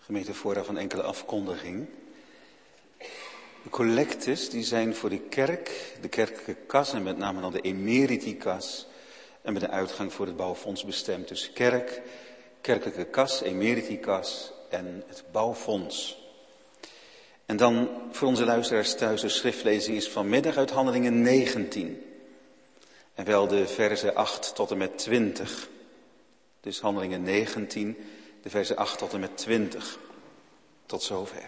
Gemeente, vooraf een enkele afkondiging. De collectes die zijn voor de kerk, de kerkelijke kas en met name dan de emeritikas en met een uitgang voor het bouwfonds bestemd. Dus kerk, kerkelijke kas, emeritikas en het bouwfonds. En dan voor onze luisteraars thuis, de schriftlezing is vanmiddag uit Handelingen 19. En wel de verzen 8 tot en met 20. Dus Handelingen 19, de verzen 8 tot en met 20. Tot zover.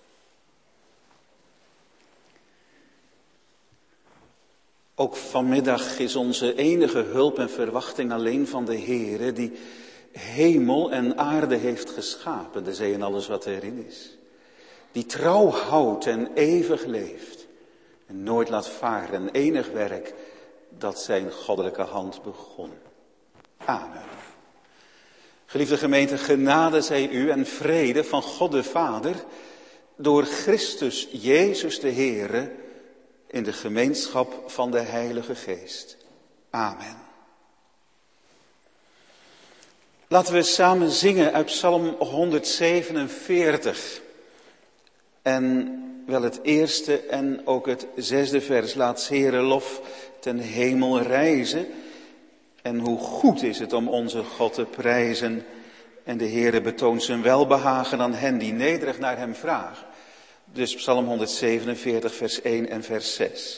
Ook vanmiddag is onze enige hulp en verwachting alleen van de Heere, die hemel en aarde heeft geschapen, de zee en alles wat erin is. Die trouw houdt en eeuwig leeft en nooit laat varen, een enig werk dat zijn goddelijke hand begon. Amen. Geliefde gemeente, genade zij u en vrede van God de Vader door Christus Jezus de Heere in de gemeenschap van de Heilige Geest. Amen. Laten we samen zingen uit Psalm 147. En wel het eerste en ook het 6e vers. Laat 's Heere lof ten hemel rijzen. En hoe goed is het om onze God te prijzen. En de Heere betoont zijn welbehagen aan hen die nederig naar hem vragen. Dus Psalm 147 vers 1 en vers 6.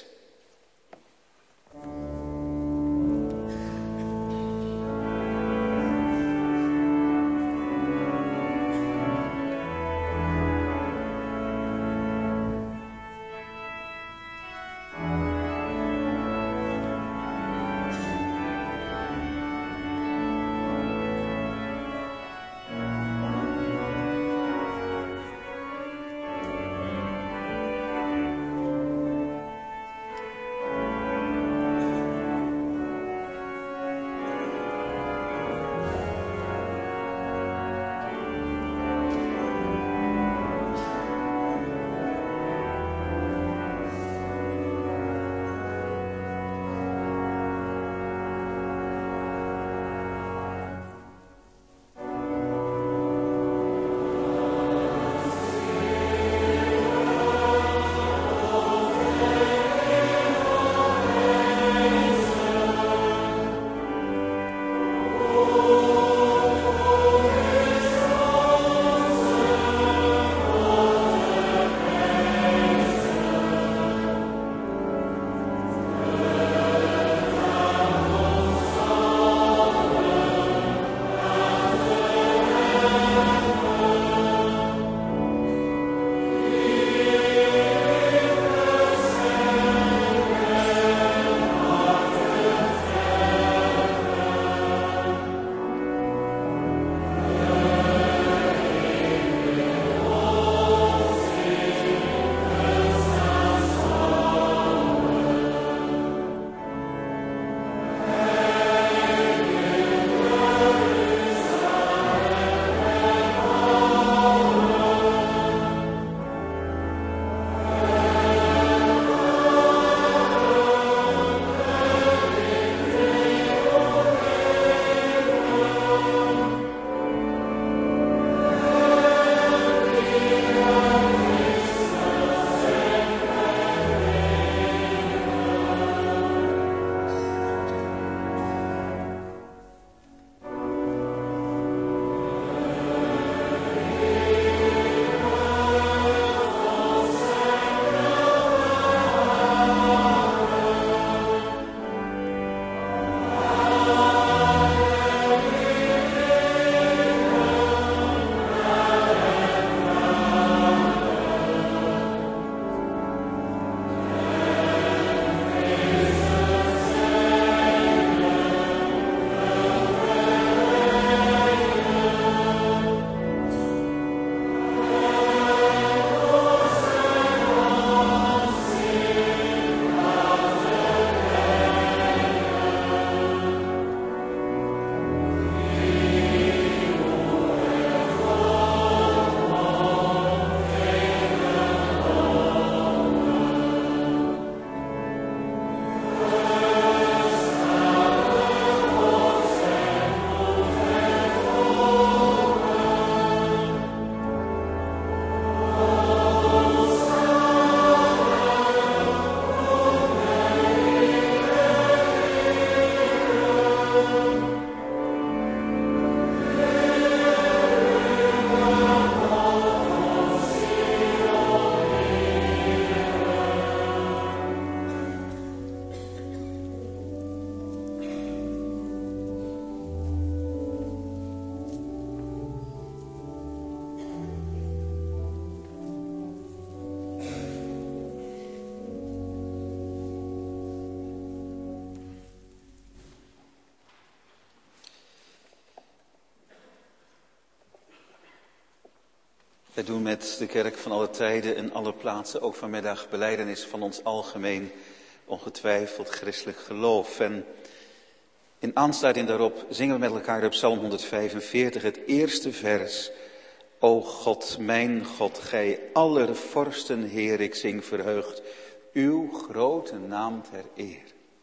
Wij doen met de kerk van alle tijden en alle plaatsen ook vanmiddag belijdenis van ons algemeen, ongetwijfeld christelijk geloof. En in aansluiting daarop zingen we met elkaar op Psalm 145 het eerste vers. O God, mijn God, gij aller vorsten Heer, ik zing verheugd, uw grote naam ter eer.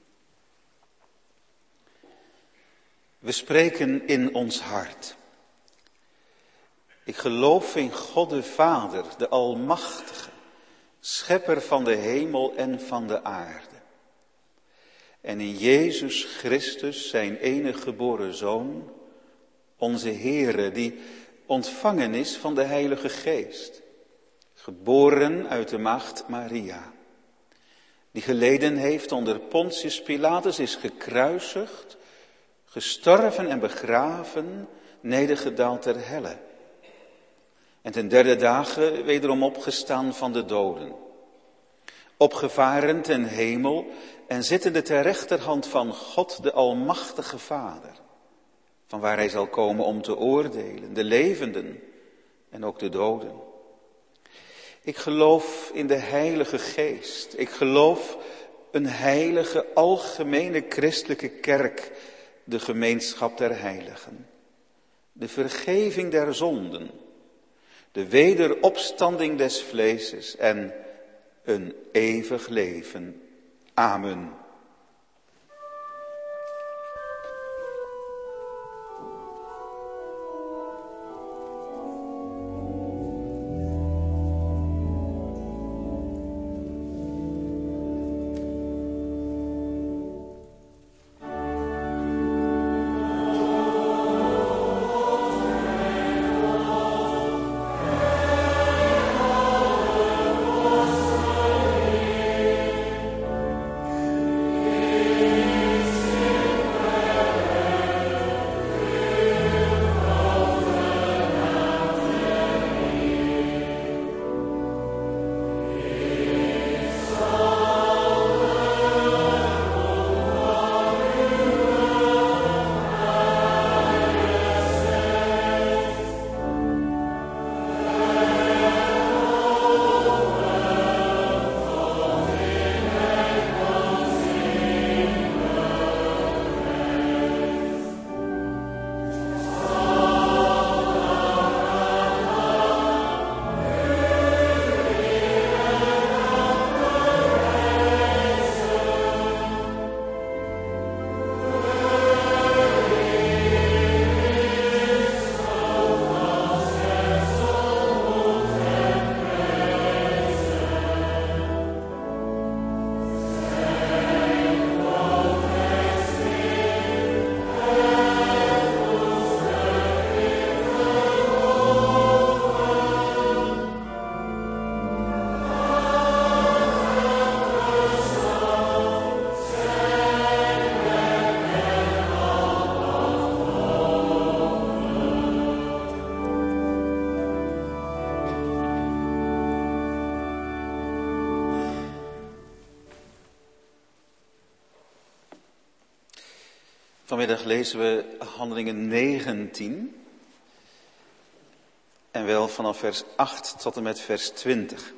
We spreken in ons hart. Ik geloof in God de Vader, de Almachtige, schepper van de hemel en van de aarde. En in Jezus Christus, zijn enige geboren Zoon, onze Heere, die ontvangen is van de Heilige Geest, geboren uit de maagd Maria, die geleden heeft onder Pontius Pilatus, is gekruisigd, gestorven en begraven, nedergedaald ter helle. En ten derde dagen wederom opgestaan van de doden. Opgevaren ten hemel en zittende ter rechterhand van God de Almachtige Vader. Van waar hij zal komen om te oordelen, de levenden en ook de doden. Ik geloof in de Heilige Geest. Ik geloof een heilige, algemene christelijke kerk, de gemeenschap der heiligen. De vergeving der zonden. De wederopstanding des vleeses en een eeuwig leven. Amen. Vanmiddag lezen we Handelingen 19 en wel vanaf vers 8 tot en met vers 20.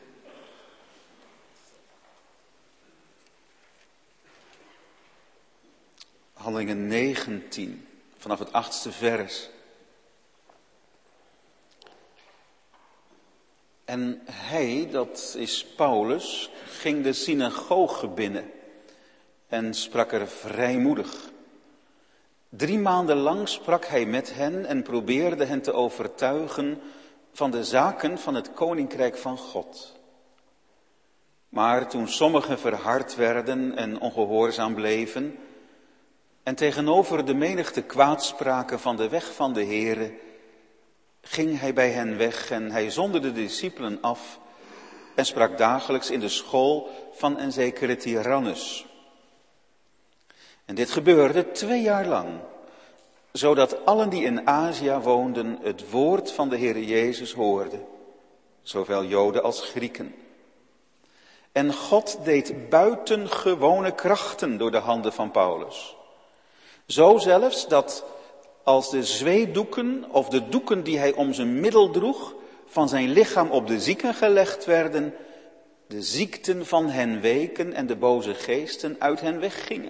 Handelingen 19, vanaf het 8e vers. En hij, dat is Paulus, ging de synagoge binnen en sprak er vrijmoedig. 3 maanden lang sprak hij met hen en probeerde hen te overtuigen van de zaken van het koninkrijk van God. Maar toen sommigen verhard werden en ongehoorzaam bleven en tegenover de menigte kwaad spraken van de weg van de Here, ging hij bij hen weg en hij zonderde de discipelen af en sprak dagelijks in de school van een zekere Tyrannus. En dit gebeurde 2 jaar lang, zodat allen die in Azië woonden het woord van de Heere Jezus hoorden, zowel Joden als Grieken. En God deed buitengewone krachten door de handen van Paulus. Zo zelfs dat als de zweedoeken of de doeken die hij om zijn middel droeg van zijn lichaam op de zieken gelegd werden, de ziekten van hen weken en de boze geesten uit hen weggingen.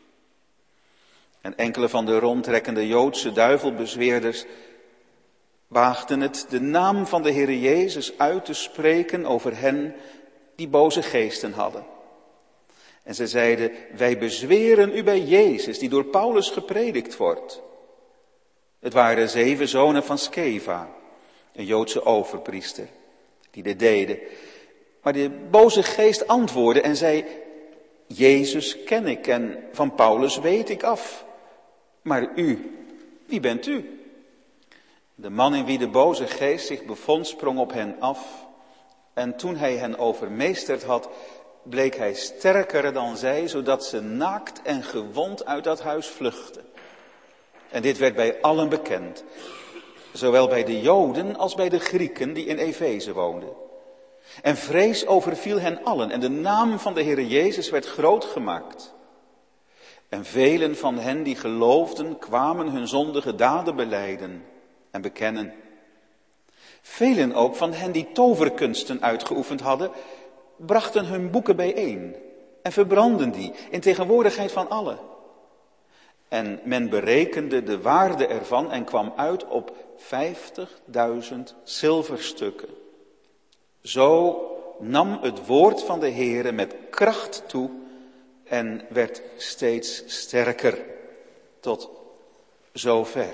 En enkele van de rondtrekkende Joodse duivelbezweerders waagden het de naam van de Heere Jezus uit te spreken over hen die boze geesten hadden. En ze zeiden, wij bezweren u bij Jezus, die door Paulus gepredikt wordt. Het waren 7 zonen van Skeva, een Joodse overpriester, die dit deden. Maar de boze geest antwoordde en zei, Jezus ken ik en van Paulus weet ik af. Maar u, wie bent u? De man in wie de boze geest zich bevond sprong op hen af. En toen hij hen overmeesterd had, bleek hij sterker dan zij, zodat ze naakt en gewond uit dat huis vluchtten. En dit werd bij allen bekend, zowel bij de Joden als bij de Grieken die in Efeze woonden. En vrees overviel hen allen en de naam van de Heere Jezus werd groot gemaakt. En velen van hen die geloofden kwamen hun zondige daden belijden en bekennen. Velen ook van hen die toverkunsten uitgeoefend hadden, brachten hun boeken bijeen en verbrandden die in tegenwoordigheid van allen. En men berekende de waarde ervan en kwam uit op 50.000 zilverstukken. Zo nam het woord van de Heere met kracht toe en werd steeds sterker tot zover.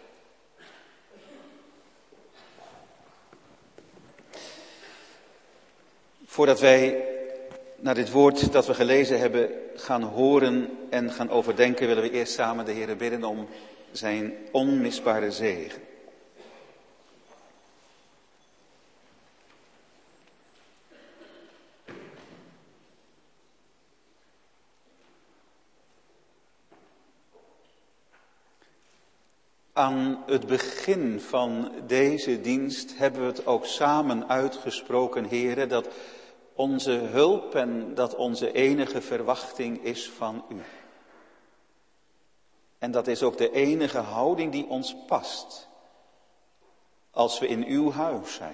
Voordat wij naar dit woord dat we gelezen hebben gaan horen en gaan overdenken, willen we eerst samen de Heere bidden om zijn onmisbare zegen. Aan het begin van deze dienst hebben we het ook samen uitgesproken, Heere, dat onze hulp en dat onze enige verwachting is van u. En dat is ook de enige houding die ons past. Als we in uw huis zijn.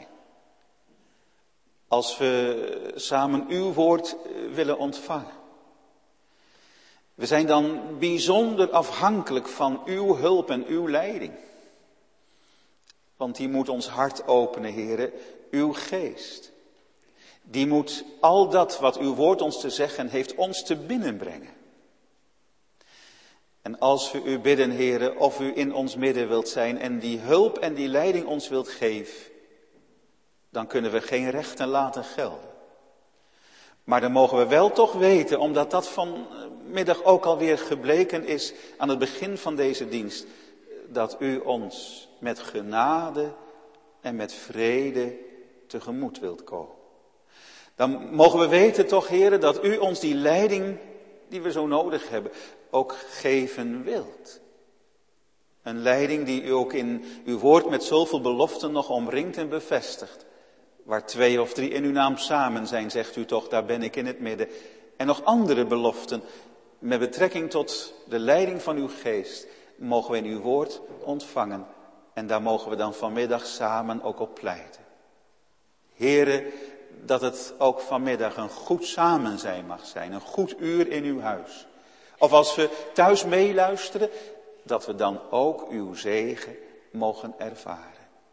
Als we samen uw woord willen ontvangen. We zijn dan bijzonder afhankelijk van uw hulp en uw leiding. Want die moet ons hart openen, Heere, uw geest. Die moet al dat wat uw woord ons te zeggen heeft, ons te binnenbrengen. En als we u bidden, Heere, of u in ons midden wilt zijn en die hulp en die leiding ons wilt geven, dan kunnen we geen rechten laten gelden. Maar dan mogen we wel toch weten, omdat dat vanmiddag ook alweer gebleken is aan het begin van deze dienst, dat u ons met genade en met vrede tegemoet wilt komen. Dan mogen we weten toch, Heere, dat u ons die leiding die we zo nodig hebben ook geven wilt. Een leiding die u ook in uw woord met zoveel beloften nog omringt en bevestigt. Waar 2 of 3 in uw naam samen zijn, zegt u toch, daar ben ik in het midden. En nog andere beloften met betrekking tot de leiding van uw geest mogen we in uw woord ontvangen. En daar mogen we dan vanmiddag samen ook op pleiten. Heere, dat het ook vanmiddag een goed samen zijn mag zijn, een goed uur in uw huis. Of als we thuis meeluisteren, dat we dan ook uw zegen mogen ervaren.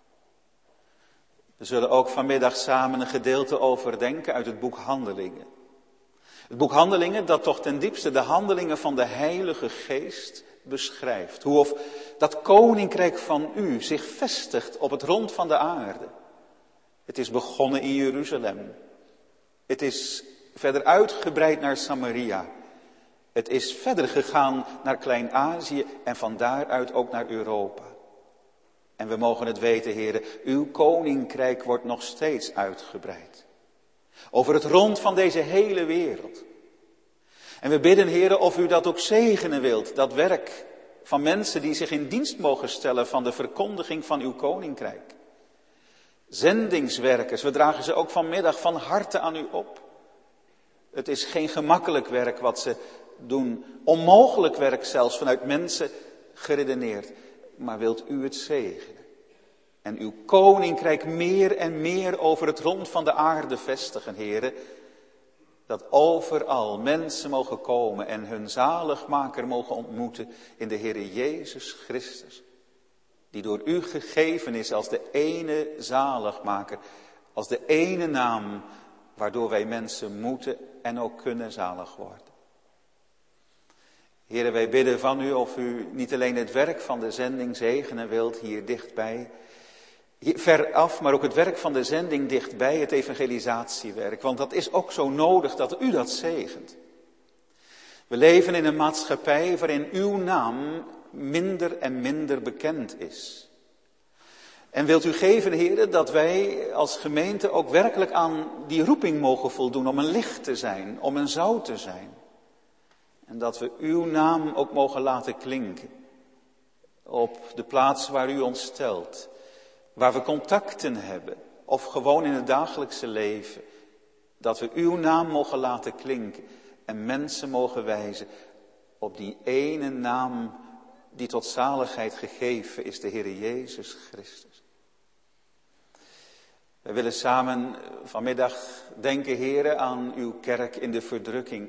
We zullen ook vanmiddag samen een gedeelte overdenken uit het boek Handelingen. Het boek Handelingen dat toch ten diepste de handelingen van de Heilige Geest beschrijft. Hoe of dat koninkrijk van u zich vestigt op het rond van de aarde. Het is begonnen in Jeruzalem. Het is verder uitgebreid naar Samaria. Het is verder gegaan naar Klein-Azië en van daaruit ook naar Europa. En we mogen het weten, Heere, uw koninkrijk wordt nog steeds uitgebreid. Over het rond van deze hele wereld. En we bidden, Heere, of u dat ook zegenen wilt, dat werk van mensen die zich in dienst mogen stellen van de verkondiging van uw koninkrijk. Zendingswerkers, we dragen ze ook vanmiddag van harte aan u op. Het is geen gemakkelijk werk wat ze doen, onmogelijk werk zelfs vanuit mensen geredeneerd. Maar wilt u het zegenen? En uw koninkrijk meer en meer over het rond van de aarde vestigen, Heere. Dat overal mensen mogen komen en hun zaligmaker mogen ontmoeten in de Heere Jezus Christus. Die door u gegeven is als de ene zaligmaker, als de ene naam waardoor wij mensen moeten en ook kunnen zalig worden. Heere, wij bidden van u of u niet alleen het werk van de zending zegenen wilt hier dichtbij, ver af, maar ook het werk van de zending dichtbij, het evangelisatiewerk. Want dat is ook zo nodig dat u dat zegent. We leven in een maatschappij waarin uw naam minder en minder bekend is. En wilt u geven, Heere, dat wij als gemeente ook werkelijk aan die roeping mogen voldoen om een licht te zijn, om een zout te zijn. En dat we uw naam ook mogen laten klinken op de plaats waar u ons stelt. Waar we contacten hebben, of gewoon in het dagelijkse leven. Dat we uw naam mogen laten klinken en mensen mogen wijzen op die ene naam die tot zaligheid gegeven is, de Heere Jezus Christus. We willen samen vanmiddag denken, Heere, aan uw kerk in de verdrukking.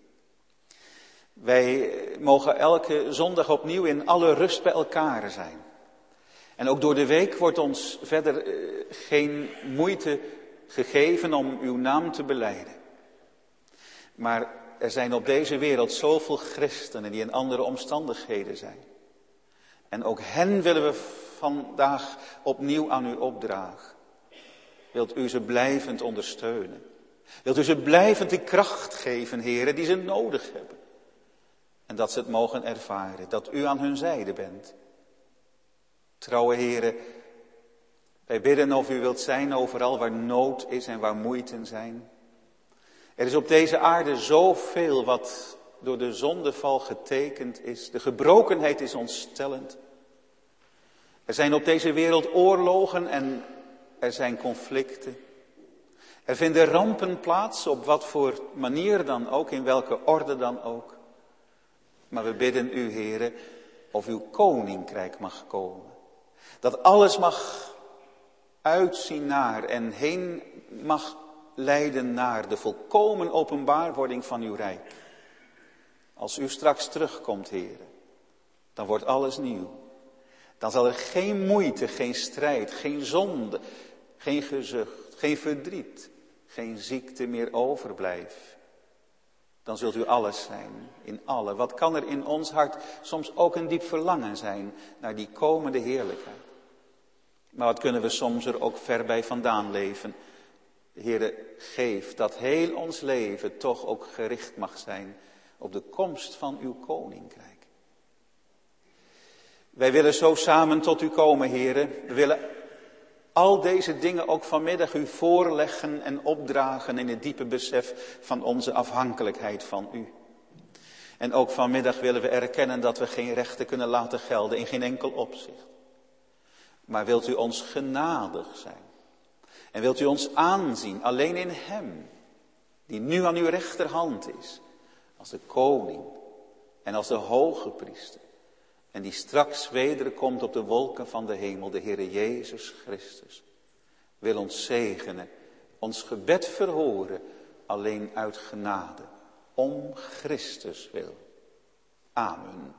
Wij mogen elke zondag opnieuw in alle rust bij elkaar zijn. En ook door de week wordt ons verder geen moeite gegeven om uw naam te belijden. Maar er zijn op deze wereld zoveel christenen die in andere omstandigheden zijn. En ook hen willen we vandaag opnieuw aan u opdragen. Wilt u ze blijvend ondersteunen? Wilt u ze blijvend die kracht geven, Heere, die ze nodig hebben? En dat ze het mogen ervaren, dat u aan hun zijde bent. Trouwe Heere, wij bidden of u wilt zijn overal waar nood is en waar moeiten zijn. Er is op deze aarde zoveel wat door de zondeval getekend is. De gebrokenheid is ontstellend. Er zijn op deze wereld oorlogen en er zijn conflicten. Er vinden rampen plaats, op wat voor manier dan ook, in welke orde dan ook. Maar we bidden u, Heere, of uw koninkrijk mag komen. Dat alles mag uitzien naar en heen mag leiden naar de volkomen openbaarwording van uw rijk. Als u straks terugkomt, Heere, dan wordt alles nieuw. Dan zal er geen moeite, geen strijd, geen zonde, geen gezucht, geen verdriet, geen ziekte meer overblijven. Dan zult u alles zijn, in alle. Wat kan er in ons hart soms ook een diep verlangen zijn naar die komende heerlijkheid. Maar wat kunnen we soms er ook ver bij vandaan leven. Heere, geef dat heel ons leven toch ook gericht mag zijn op de komst van uw koninkrijk. Wij willen zo samen tot u komen, Heere. We willen al deze dingen ook vanmiddag u voorleggen en opdragen in het diepe besef van onze afhankelijkheid van u. En ook vanmiddag willen we erkennen dat we geen rechten kunnen laten gelden in geen enkel opzicht. Maar wilt u ons genadig zijn? En wilt u ons aanzien alleen in hem, die nu aan uw rechterhand is, als de koning en als de hoge priester. En die straks wederkomt op de wolken van de hemel, de Heere Jezus Christus. Wil ons zegenen, ons gebed verhoren, alleen uit genade, om Christus wil. Amen.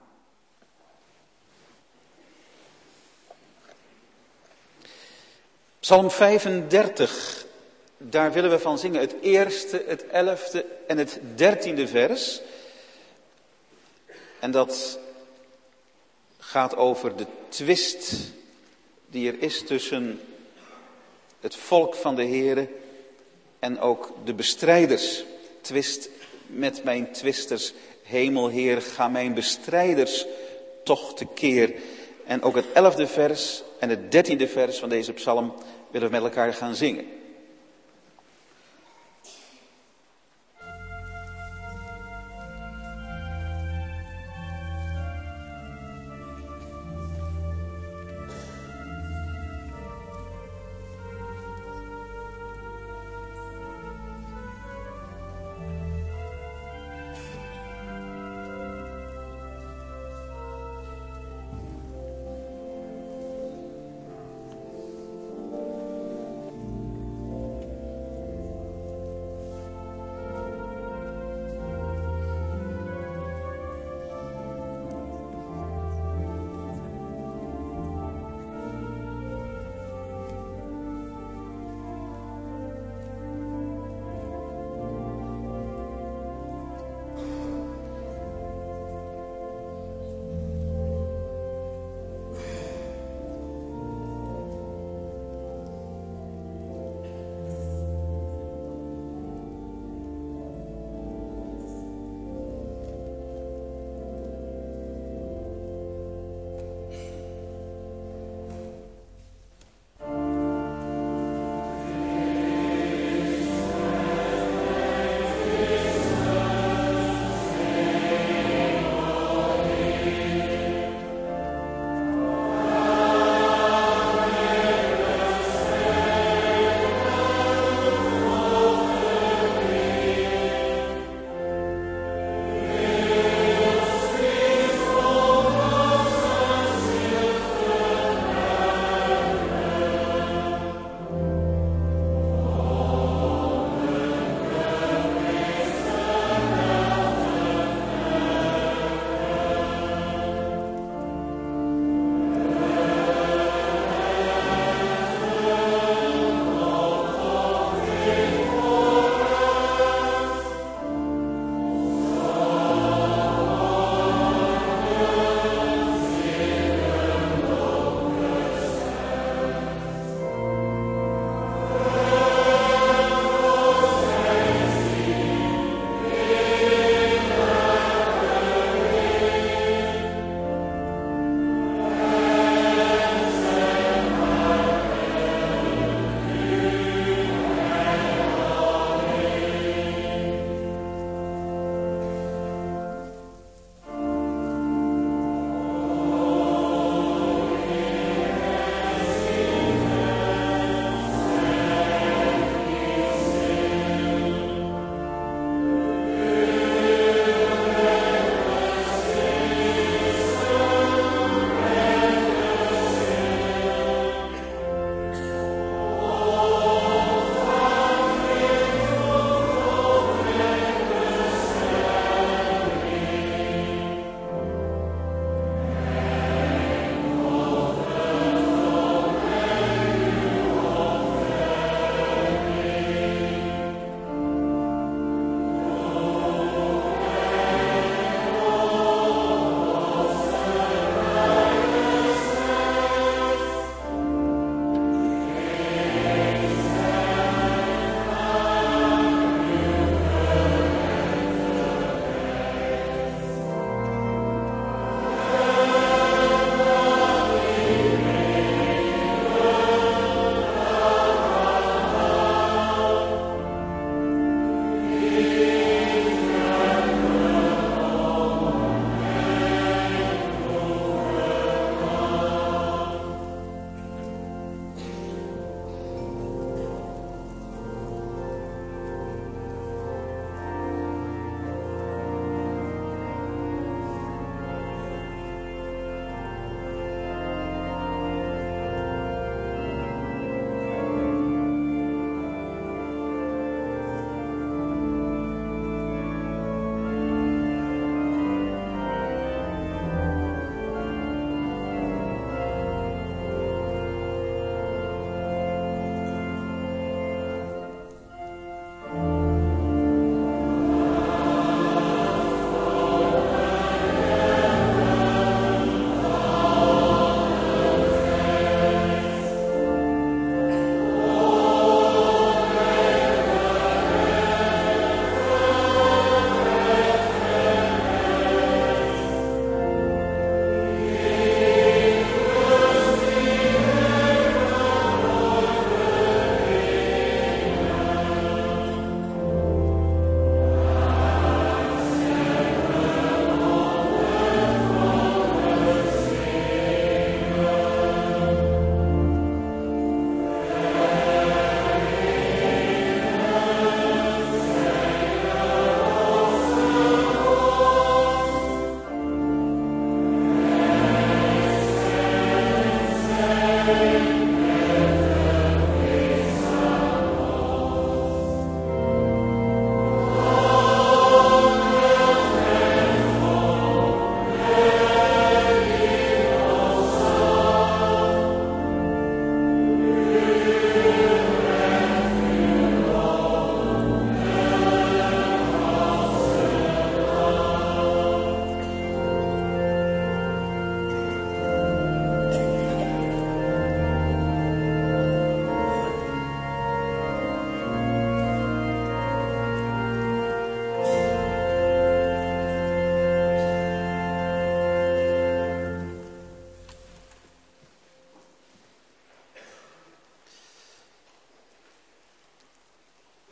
Psalm 35, daar willen we van zingen het eerste, het 11e en het 13e vers. En dat gaat over de twist die er is tussen het volk van de Heere en ook de bestrijders. Twist met mijn twisters, Hemelheer, ga mijn bestrijders toch tekeer. En ook het 11e vers en het 13e vers van deze psalm willen we met elkaar gaan zingen.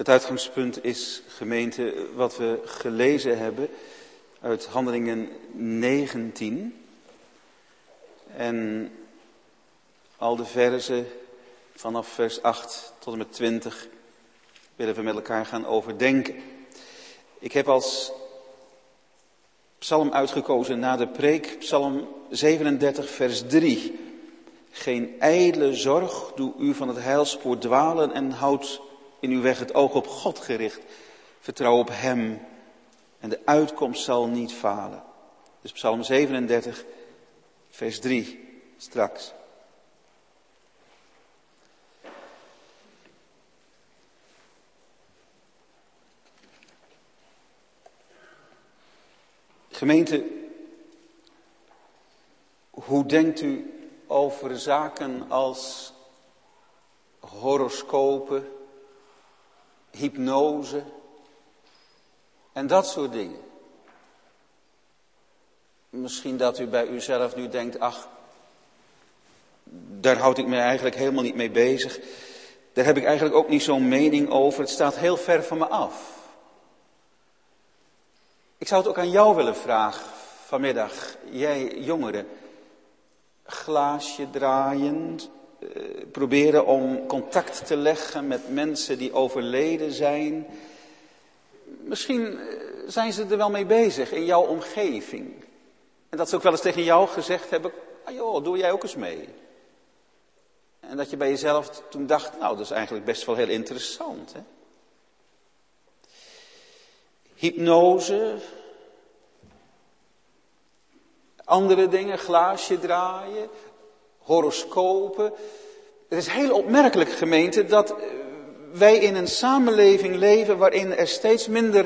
Het uitgangspunt is, gemeente, wat we gelezen hebben uit Handelingen 19. En al de verzen vanaf vers 8 tot en met 20 willen we met elkaar gaan overdenken. Ik heb als psalm uitgekozen na de preek, psalm 37 vers 3. Geen ijdele zorg doe u van het heilspoor dwalen en houd in uw weg het oog op God gericht. Vertrouw op hem en de uitkomst zal niet falen. Dus psalm 37 vers 3 straks. Gemeente, hoe denkt u over zaken als horoscopen, hypnose en dat soort dingen? Misschien dat u bij uzelf nu denkt, ach, daar houd ik me eigenlijk helemaal niet mee bezig. Daar heb ik eigenlijk ook niet zo'n mening over. Het staat heel ver van me af. Ik zou het ook aan jou willen vragen vanmiddag. Jij jongeren, glaasje draaiend, proberen om contact te leggen met mensen die overleden zijn. Misschien zijn ze er wel mee bezig in jouw omgeving. En dat ze ook wel eens tegen jou gezegd hebben, ah joh, doe jij ook eens mee. En dat je bij jezelf toen dacht, nou dat is eigenlijk best wel heel interessant. Hè? Hypnose, andere dingen, glaasje draaien, horoscopen. Het is heel opmerkelijk, gemeente, dat wij in een samenleving leven waarin er steeds minder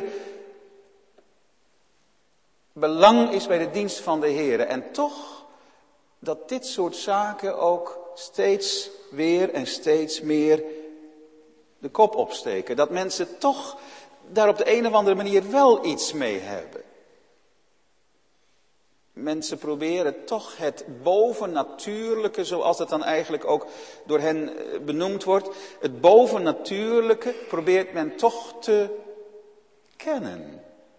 belang is bij de dienst van de Heer. En toch dat dit soort zaken ook steeds weer en steeds meer de kop opsteken. Dat mensen toch daar op de een of andere manier wel iets mee hebben. Mensen proberen toch het bovennatuurlijke, zoals het dan eigenlijk ook door hen benoemd wordt. Het bovennatuurlijke probeert men toch te kennen.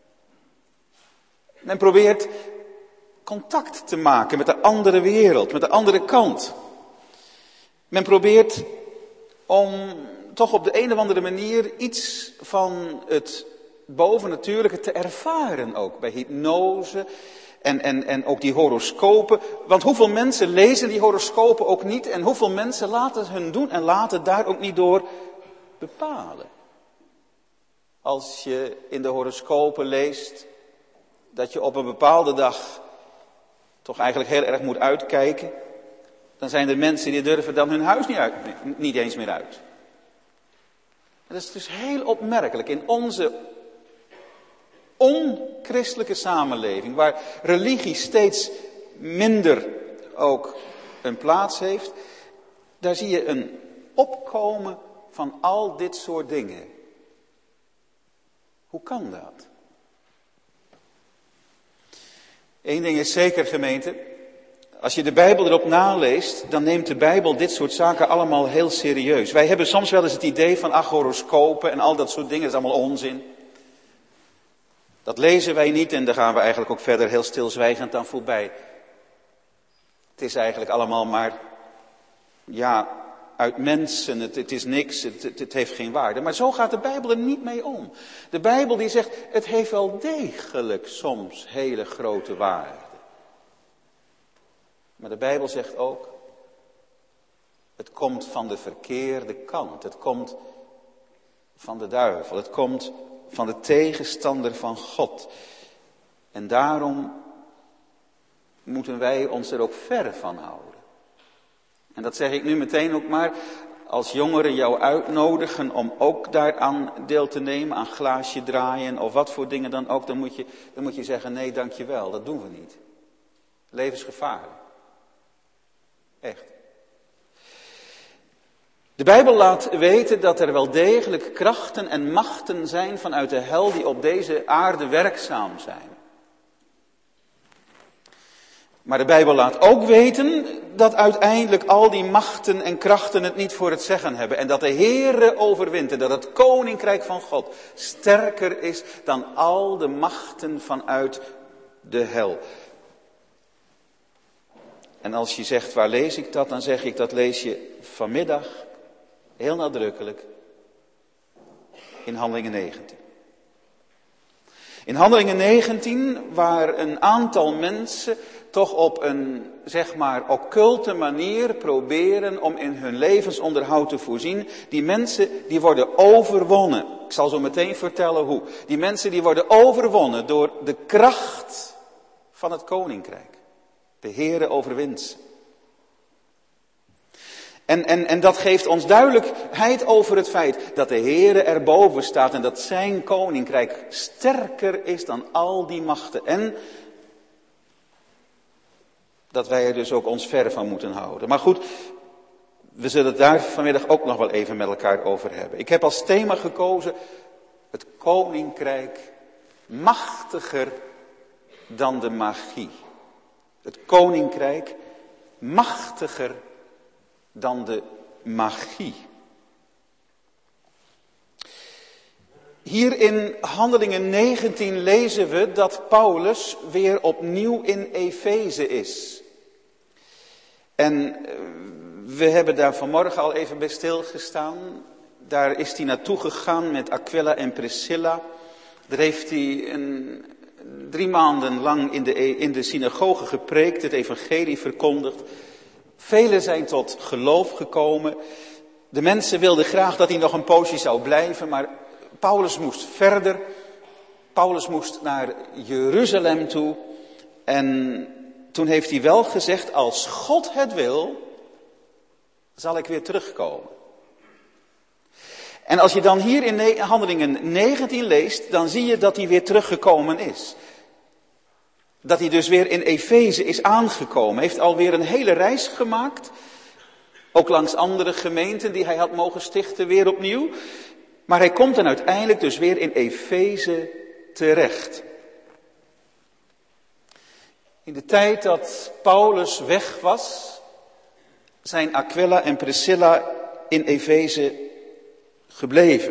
Men probeert contact te maken met de andere wereld, met de andere kant. Men probeert om toch op de een of andere manier iets van het bovennatuurlijke te ervaren ook. Bij hypnose en ook die horoscopen. Want hoeveel mensen lezen die horoscopen ook niet en hoeveel mensen laten hun doen en laten daar ook niet door bepalen. Als je in de horoscopen leest dat je op een bepaalde dag toch eigenlijk heel erg moet uitkijken, dan zijn er mensen die durven dan hun huis niet eens meer uit. Dat is dus heel opmerkelijk in onze onchristelijke samenleving, waar religie steeds minder ook een plaats heeft, daar zie je een opkomen van al dit soort dingen. Hoe kan dat? Eén ding is zeker, gemeente, als je de Bijbel erop naleest, dan neemt de Bijbel dit soort zaken allemaal heel serieus. Wij hebben soms wel eens het idee van horoscopen en al dat soort dingen, dat is allemaal onzin. Dat lezen wij niet en daar gaan we eigenlijk ook verder heel stilzwijgend aan voorbij. Het is eigenlijk allemaal maar, ja, uit mensen, het is niks, het heeft geen waarde. Maar zo gaat de Bijbel er niet mee om. De Bijbel die zegt, het heeft wel degelijk soms hele grote waarde. Maar de Bijbel zegt ook, het komt van de verkeerde kant. Het komt van de duivel. Het komt van de tegenstander van God. En daarom moeten wij ons er ook ver van houden. En dat zeg ik nu meteen ook maar als jongeren jou uitnodigen om ook daaraan deel te nemen, aan glaasje draaien of wat voor dingen dan ook. Dan moet je zeggen, nee dankjewel, dat doen we niet. Levensgevaarlijk. Echt. De Bijbel laat weten dat er wel degelijk krachten en machten zijn vanuit de hel die op deze aarde werkzaam zijn. Maar de Bijbel laat ook weten dat uiteindelijk al die machten en krachten het niet voor het zeggen hebben. En dat de Heere overwint en dat het koninkrijk van God sterker is dan al de machten vanuit de hel. En als je zegt, waar lees ik dat? Dan zeg ik, dat lees je vanmiddag heel nadrukkelijk in Handelingen 19. In Handelingen 19, waar een aantal mensen toch op een, occulte manier proberen om in hun levensonderhoud te voorzien. Die mensen, die worden overwonnen. Ik zal zo meteen vertellen hoe. Die mensen, die worden overwonnen door de kracht van het koninkrijk. De Heere overwint ze. En dat geeft ons duidelijkheid over het feit dat de Heere erboven staat en dat zijn koninkrijk sterker is dan al die machten. En dat wij er dus ook ons ver van moeten houden. Maar goed, we zullen het daar vanmiddag ook nog wel even met elkaar over hebben. Ik heb als thema gekozen het koninkrijk machtiger dan de magie. Het koninkrijk machtiger dan de magie. Hier in Handelingen 19 lezen we dat Paulus weer opnieuw in Efeze is. En we hebben daar vanmorgen al even bij stilgestaan. Daar is hij naartoe gegaan met Aquila en Priscilla. Daar heeft hij 3 maanden lang in de synagoge gepreekt, het evangelie verkondigd. Velen zijn tot geloof gekomen. De mensen wilden graag dat hij nog een poosje zou blijven, maar Paulus moest verder. Paulus moest naar Jeruzalem toe. En toen heeft hij wel gezegd, als God het wil, zal ik weer terugkomen. En als je dan hier in Handelingen 19 leest, dan zie je dat hij weer teruggekomen is. Dat hij dus weer in Efeze is aangekomen. Heeft alweer een hele reis gemaakt. Ook langs andere gemeenten die hij had mogen stichten, weer opnieuw. Maar hij komt dan uiteindelijk dus weer in Efeze terecht. In de tijd dat Paulus weg was, zijn Aquila en Priscilla in Efeze gebleven.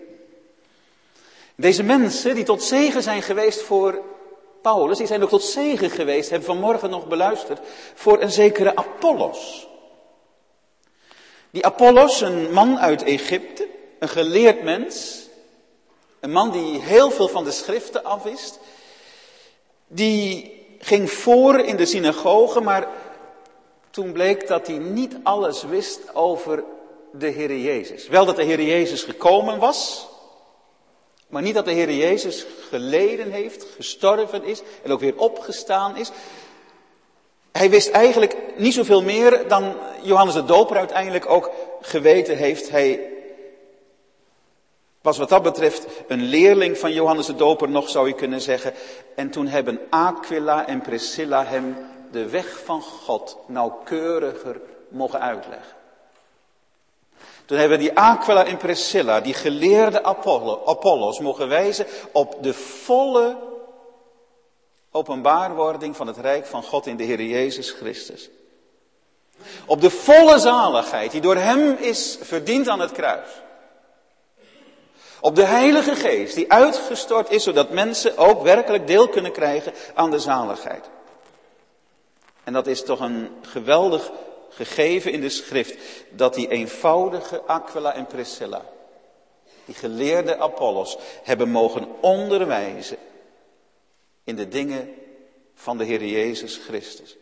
Deze mensen die tot zegen zijn geweest voor Paulus, die zijn ook tot zegen geweest, hebben vanmorgen nog beluisterd, voor een zekere Apollos. Die Apollos, een man uit Egypte, een geleerd mens, een man die heel veel van de schriften afwist, die ging voor in de synagoge, maar toen bleek dat hij niet alles wist over de Heer Jezus. Wel dat de Heer Jezus gekomen was, maar niet dat de Heer Jezus geleden heeft, gestorven is en ook weer opgestaan is. Hij wist eigenlijk niet zoveel meer dan Johannes de Doper uiteindelijk ook geweten heeft. Hij was wat dat betreft een leerling van Johannes de Doper nog, zou je kunnen zeggen. En toen hebben Aquila en Priscilla hem de weg van God nauwkeuriger mogen uitleggen. Toen hebben die Aquila en Priscilla, die geleerde Apollos, mogen wijzen op de volle openbaarwording van het rijk van God in de Heer Jezus Christus. Op de volle zaligheid die door hem is verdiend aan het kruis. Op de Heilige Geest die uitgestort is zodat mensen ook werkelijk deel kunnen krijgen aan de zaligheid. En dat is toch een geweldig gegeven in de schrift, dat die eenvoudige Aquila en Priscilla, die geleerde Apollos, hebben mogen onderwijzen in de dingen van de Heer Jezus Christus.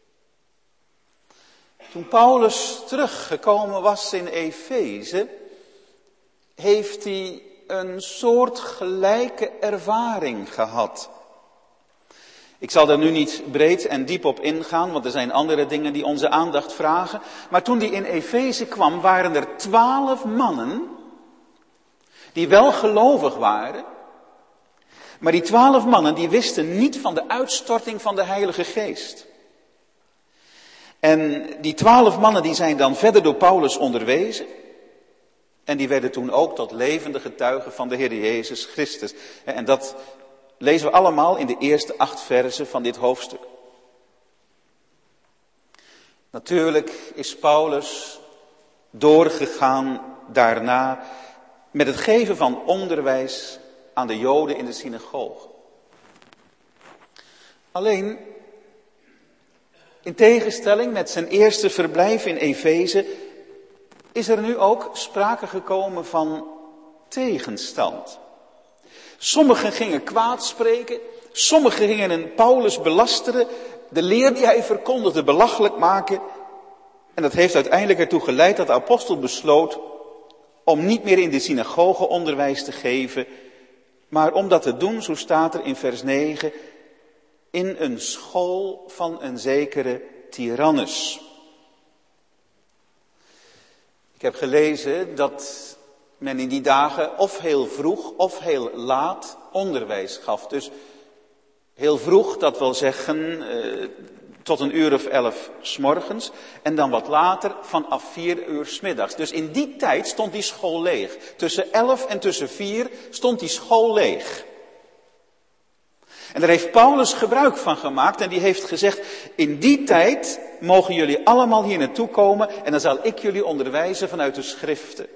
Toen Paulus teruggekomen was in Efeze, heeft hij een soortgelijke ervaring gehad. Ik zal daar nu niet breed en diep op ingaan, want er zijn andere dingen die onze aandacht vragen. Maar toen hij in Efeze kwam, waren er 12 mannen die wel gelovig waren. Maar die 12 mannen die wisten niet van de uitstorting van de Heilige Geest. En die 12 mannen die zijn dan verder door Paulus onderwezen. En die werden toen ook tot levende getuigen van de Heer Jezus Christus. En dat lezen we allemaal in de eerste 8 versen van dit hoofdstuk. Natuurlijk is Paulus doorgegaan daarna met het geven van onderwijs aan de Joden in de synagoge. Alleen, in tegenstelling met zijn eerste verblijf in Efeze, is er nu ook sprake gekomen van tegenstand. Sommigen gingen kwaad spreken, sommigen gingen Paulus belasteren, de leer die hij verkondigde belachelijk maken. En dat heeft uiteindelijk ertoe geleid dat de apostel besloot om niet meer in de synagoge onderwijs te geven, maar om dat te doen, zo staat er in vers 9, in een school van een zekere Tyrannus. Ik heb gelezen dat men in die dagen of heel vroeg of heel laat onderwijs gaf. Dus heel vroeg, dat wil zeggen tot 11:00 's morgens. En dan wat later vanaf 4:00 's middags. Dus in die tijd stond die school leeg. Tussen 11 en tussen 4 stond die school leeg. En daar heeft Paulus gebruik van gemaakt en die heeft gezegd, in die tijd mogen jullie allemaal hier naartoe komen en dan zal ik jullie onderwijzen vanuit de schriften.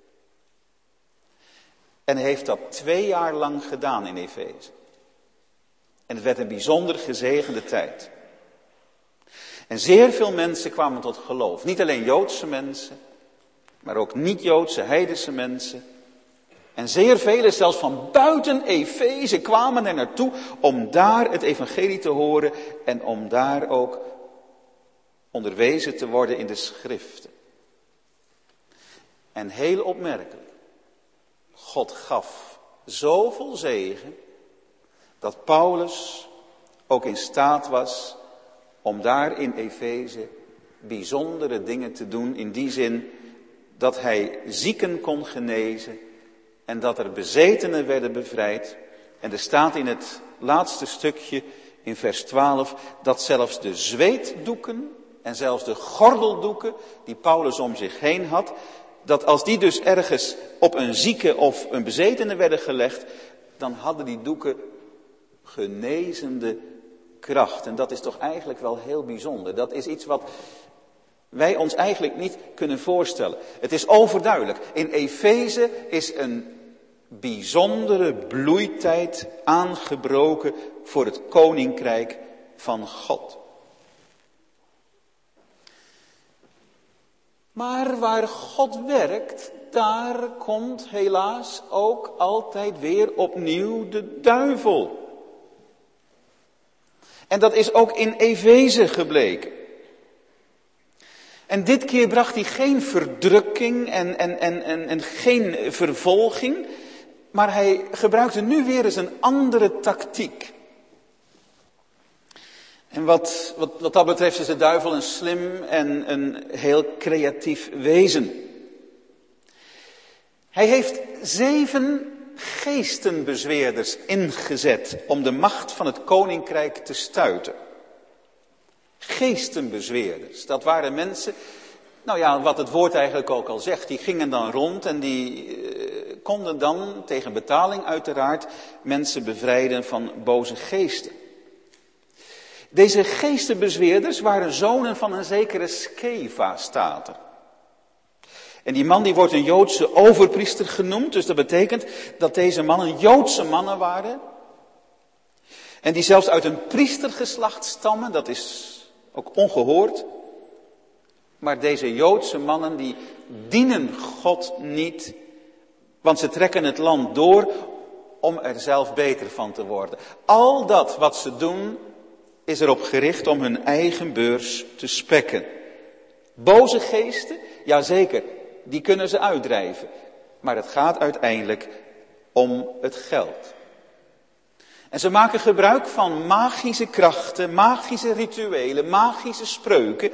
En hij heeft dat 2 jaar lang gedaan in Efeze. En het werd een bijzonder gezegende tijd. En zeer veel mensen kwamen tot geloof. Niet alleen Joodse mensen, maar ook niet-Joodse, heidense mensen. En zeer velen, zelfs van buiten Efeze, kwamen er naartoe om daar het evangelie te horen en om daar ook onderwezen te worden in de schriften. En heel opmerkelijk, God gaf zoveel zegen dat Paulus ook in staat was om daar in Efeze bijzondere dingen te doen, in die zin dat hij zieken kon genezen en dat er bezetenen werden bevrijd. En er staat in het laatste stukje in vers 12 dat zelfs de zweetdoeken en zelfs de gordeldoeken die Paulus om zich heen had, dat als die dus ergens op een zieke of een bezetene werden gelegd, dan hadden die doeken genezende kracht. En dat is toch eigenlijk wel heel bijzonder. Dat is iets wat wij ons eigenlijk niet kunnen voorstellen. Het is overduidelijk. In Efeze is een bijzondere bloeitijd aangebroken voor het koninkrijk van God. Maar waar God werkt, daar komt helaas ook altijd weer opnieuw de duivel. En dat is ook in Efeze gebleken. En dit keer bracht hij geen verdrukking en geen vervolging, maar hij gebruikte nu weer eens een andere tactiek. En wat dat betreft is de duivel een slim en een heel creatief wezen. Hij heeft 7 geestenbezweerders ingezet om de macht van het koninkrijk te stuiten. Geestenbezweerders, dat waren mensen, nou ja, wat het woord eigenlijk ook al zegt, die gingen dan rond en die konden dan, tegen betaling uiteraard, mensen bevrijden van boze geesten. Deze geestenbezweerders waren zonen van een zekere Skeva, staat er. En die man die wordt een Joodse overpriester genoemd, dus dat betekent dat deze mannen Joodse mannen waren. En die zelfs uit een priestergeslacht stammen, dat is ook ongehoord. Maar deze Joodse mannen die dienen God niet, want ze trekken het land door om er zelf beter van te worden. Al dat wat ze doen is erop gericht om hun eigen beurs te spekken. Boze geesten, jazeker, die kunnen ze uitdrijven. Maar het gaat uiteindelijk om het geld. En ze maken gebruik van magische krachten, magische rituelen, magische spreuken.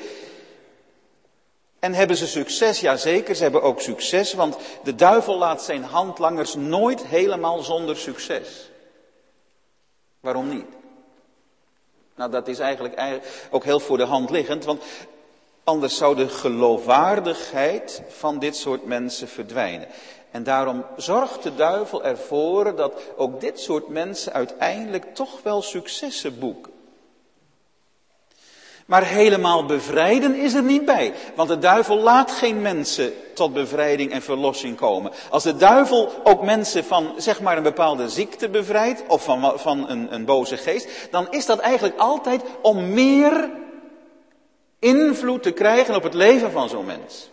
En hebben ze succes? Jazeker, ze hebben ook succes, want de duivel laat zijn handlangers nooit helemaal zonder succes. Waarom niet? Nou, dat is eigenlijk ook heel voor de hand liggend, want anders zou de geloofwaardigheid van dit soort mensen verdwijnen. En daarom zorgt de duivel ervoor dat ook dit soort mensen uiteindelijk toch wel successen boeken. Maar helemaal bevrijden is er niet bij. Want de duivel laat geen mensen tot bevrijding en verlossing komen. Als de duivel ook mensen van, zeg maar, een bepaalde ziekte bevrijdt, of van een boze geest, dan is dat eigenlijk altijd om meer invloed te krijgen op het leven van zo'n mens.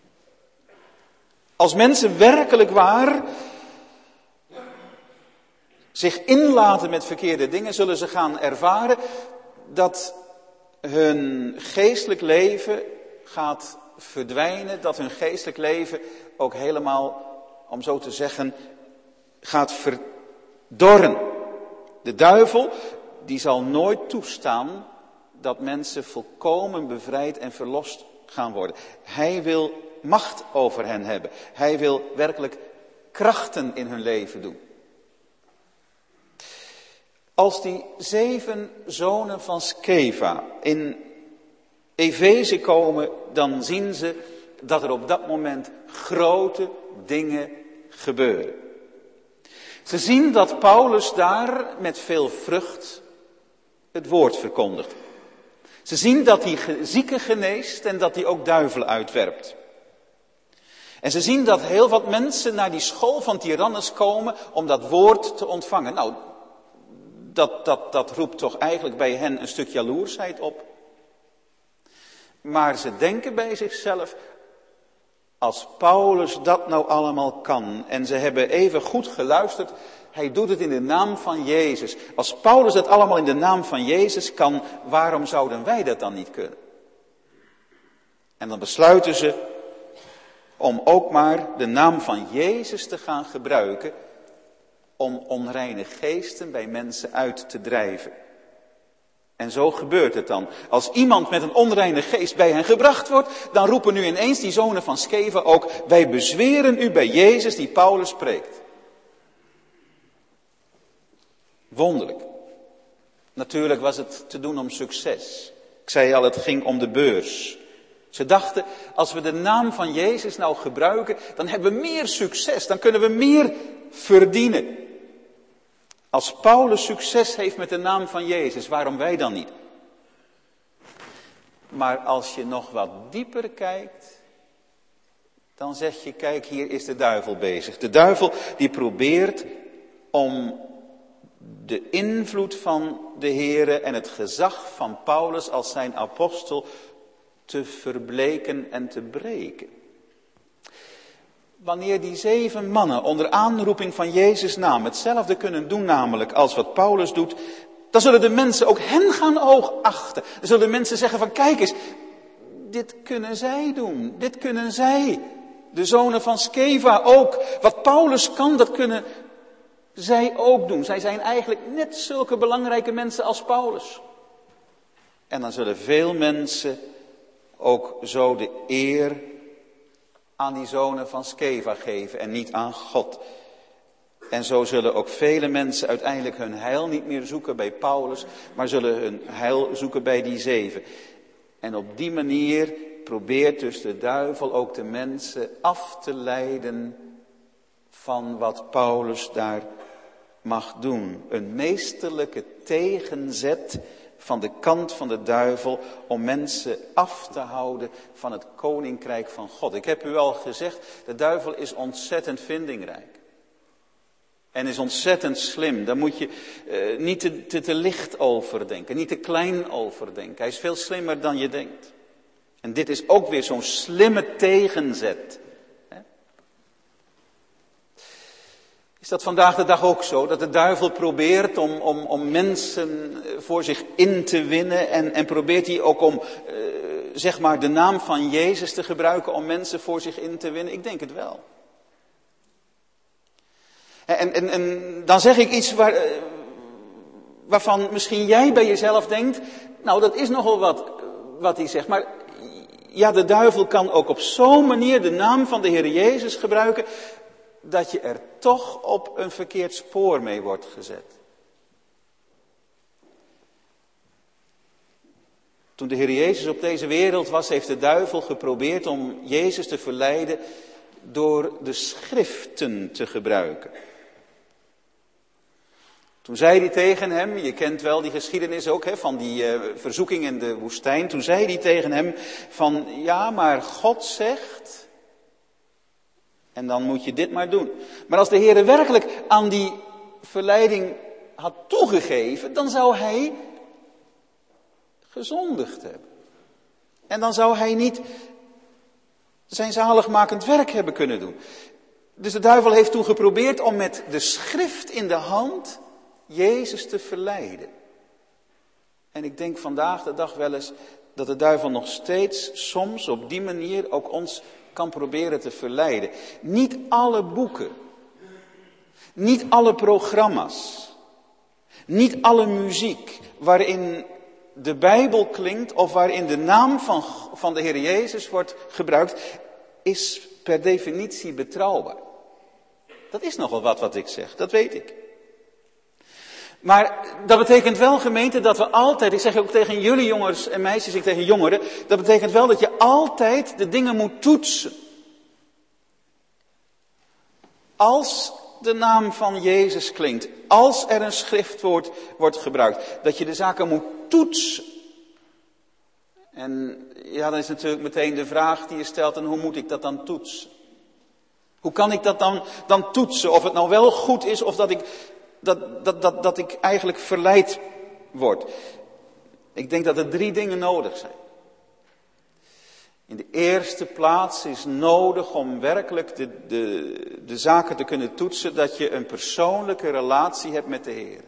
Als mensen werkelijk waar zich inlaten met verkeerde dingen, zullen ze gaan ervaren dat hun geestelijk leven gaat verdwijnen, dat hun geestelijk leven ook helemaal, om zo te zeggen, gaat verdorren. De duivel, die zal nooit toestaan dat mensen volkomen bevrijd en verlost gaan worden. Hij wil macht over hen hebben. Hij wil werkelijk krachten in hun leven doen. Als die 7 zonen van Skeva in Efeze komen, dan zien ze dat er op dat moment grote dingen gebeuren. Ze zien dat Paulus daar met veel vrucht het woord verkondigt. Ze zien dat hij zieken geneest en dat hij ook duivelen uitwerpt. En ze zien dat heel wat mensen naar die school van Tyrannus komen om dat woord te ontvangen. Nou, dat roept toch eigenlijk bij hen een stuk jaloersheid op. Maar ze denken bij zichzelf, als Paulus dat nou allemaal kan, en ze hebben even goed geluisterd, hij doet het in de naam van Jezus. Als Paulus dat allemaal in de naam van Jezus kan, waarom zouden wij dat dan niet kunnen? En dan besluiten ze om ook maar de naam van Jezus te gaan gebruiken om onreine geesten bij mensen uit te drijven. En zo gebeurt het dan. Als iemand met een onreine geest bij hen gebracht wordt, dan roepen nu ineens die zonen van Skeva ook, wij bezweren u bij Jezus die Paulus spreekt. Wonderlijk. Natuurlijk was het te doen om succes. Ik zei al, het ging om de beurs. Ze dachten, als we de naam van Jezus nou gebruiken, dan hebben we meer succes, dan kunnen we meer verdienen. Als Paulus succes heeft met de naam van Jezus, waarom wij dan niet? Maar als je nog wat dieper kijkt, dan zeg je, kijk, hier is de duivel bezig. De duivel die probeert om de invloed van de Here en het gezag van Paulus als zijn apostel te verbleken en te breken. Wanneer die 7 mannen onder aanroeping van Jezus' naam hetzelfde kunnen doen namelijk als wat Paulus doet, dan zullen de mensen ook hen gaan oogachten. Dan zullen de mensen zeggen van kijk eens, dit kunnen zij doen, dit kunnen zij. De zonen van Skeva ook. Wat Paulus kan, dat kunnen zij ook doen. Zij zijn eigenlijk net zulke belangrijke mensen als Paulus. En dan zullen veel mensen ook zo de eer aan die zonen van Skeva geven en niet aan God. En zo zullen ook vele mensen uiteindelijk hun heil niet meer zoeken bij Paulus, maar zullen hun heil zoeken bij die 7. En op die manier probeert dus de duivel ook de mensen af te leiden van wat Paulus daar mag doen. Een meesterlijke tegenzet van de kant van de duivel om mensen af te houden van het koninkrijk van God. Ik heb u al gezegd, de duivel is ontzettend vindingrijk. En is ontzettend slim. Daar moet je niet te licht over denken, niet te klein over denken. Hij is veel slimmer dan je denkt. En dit is ook weer zo'n slimme tegenzet. Is dat vandaag de dag ook zo? Dat de duivel probeert om mensen voor zich in te winnen. En probeert hij ook om zeg maar de naam van Jezus te gebruiken om mensen voor zich in te winnen? Ik denk het wel. En dan zeg ik iets waarvan misschien jij bij jezelf denkt, nou dat is nogal wat hij zegt. Maar ja, de duivel kan ook op zo'n manier de naam van de Heer Jezus gebruiken, dat je er toch op een verkeerd spoor mee wordt gezet. Toen de Heer Jezus op deze wereld was, heeft de duivel geprobeerd om Jezus te verleiden door de schriften te gebruiken. Toen zei hij tegen hem, je kent wel die geschiedenis ook van die verzoeking in de woestijn. Toen zei hij tegen hem van, ja, maar God zegt, en dan moet je dit maar doen. Maar als de Heer werkelijk aan die verleiding had toegegeven, dan zou hij gezondigd hebben. En dan zou hij niet zijn zaligmakend werk hebben kunnen doen. Dus de duivel heeft toen geprobeerd om met de schrift in de hand Jezus te verleiden. En ik denk vandaag de dag wel eens dat de duivel nog steeds soms op die manier ook ons kan proberen te verleiden. Niet alle boeken, niet alle programma's, niet alle muziek waarin de Bijbel klinkt of waarin de naam van de Heer Jezus wordt gebruikt, is per definitie betrouwbaar. Dat is nogal wat ik zeg, dat weet ik. Maar dat betekent wel, gemeente, dat we altijd, ik zeg ook tegen jullie jongens en meisjes, ik tegen jongeren, dat betekent wel dat je altijd de dingen moet toetsen. Als de naam van Jezus klinkt, als er een schriftwoord wordt gebruikt, dat je de zaken moet toetsen. En ja, dan is natuurlijk meteen de vraag die je stelt, en hoe moet ik dat dan toetsen? Hoe kan ik dat dan toetsen? Of het nou wel goed is of dat ik eigenlijk verleid word. Ik denk dat er 3 dingen nodig zijn. In de eerste plaats is nodig om werkelijk de zaken te kunnen toetsen, dat je een persoonlijke relatie hebt met de Heer.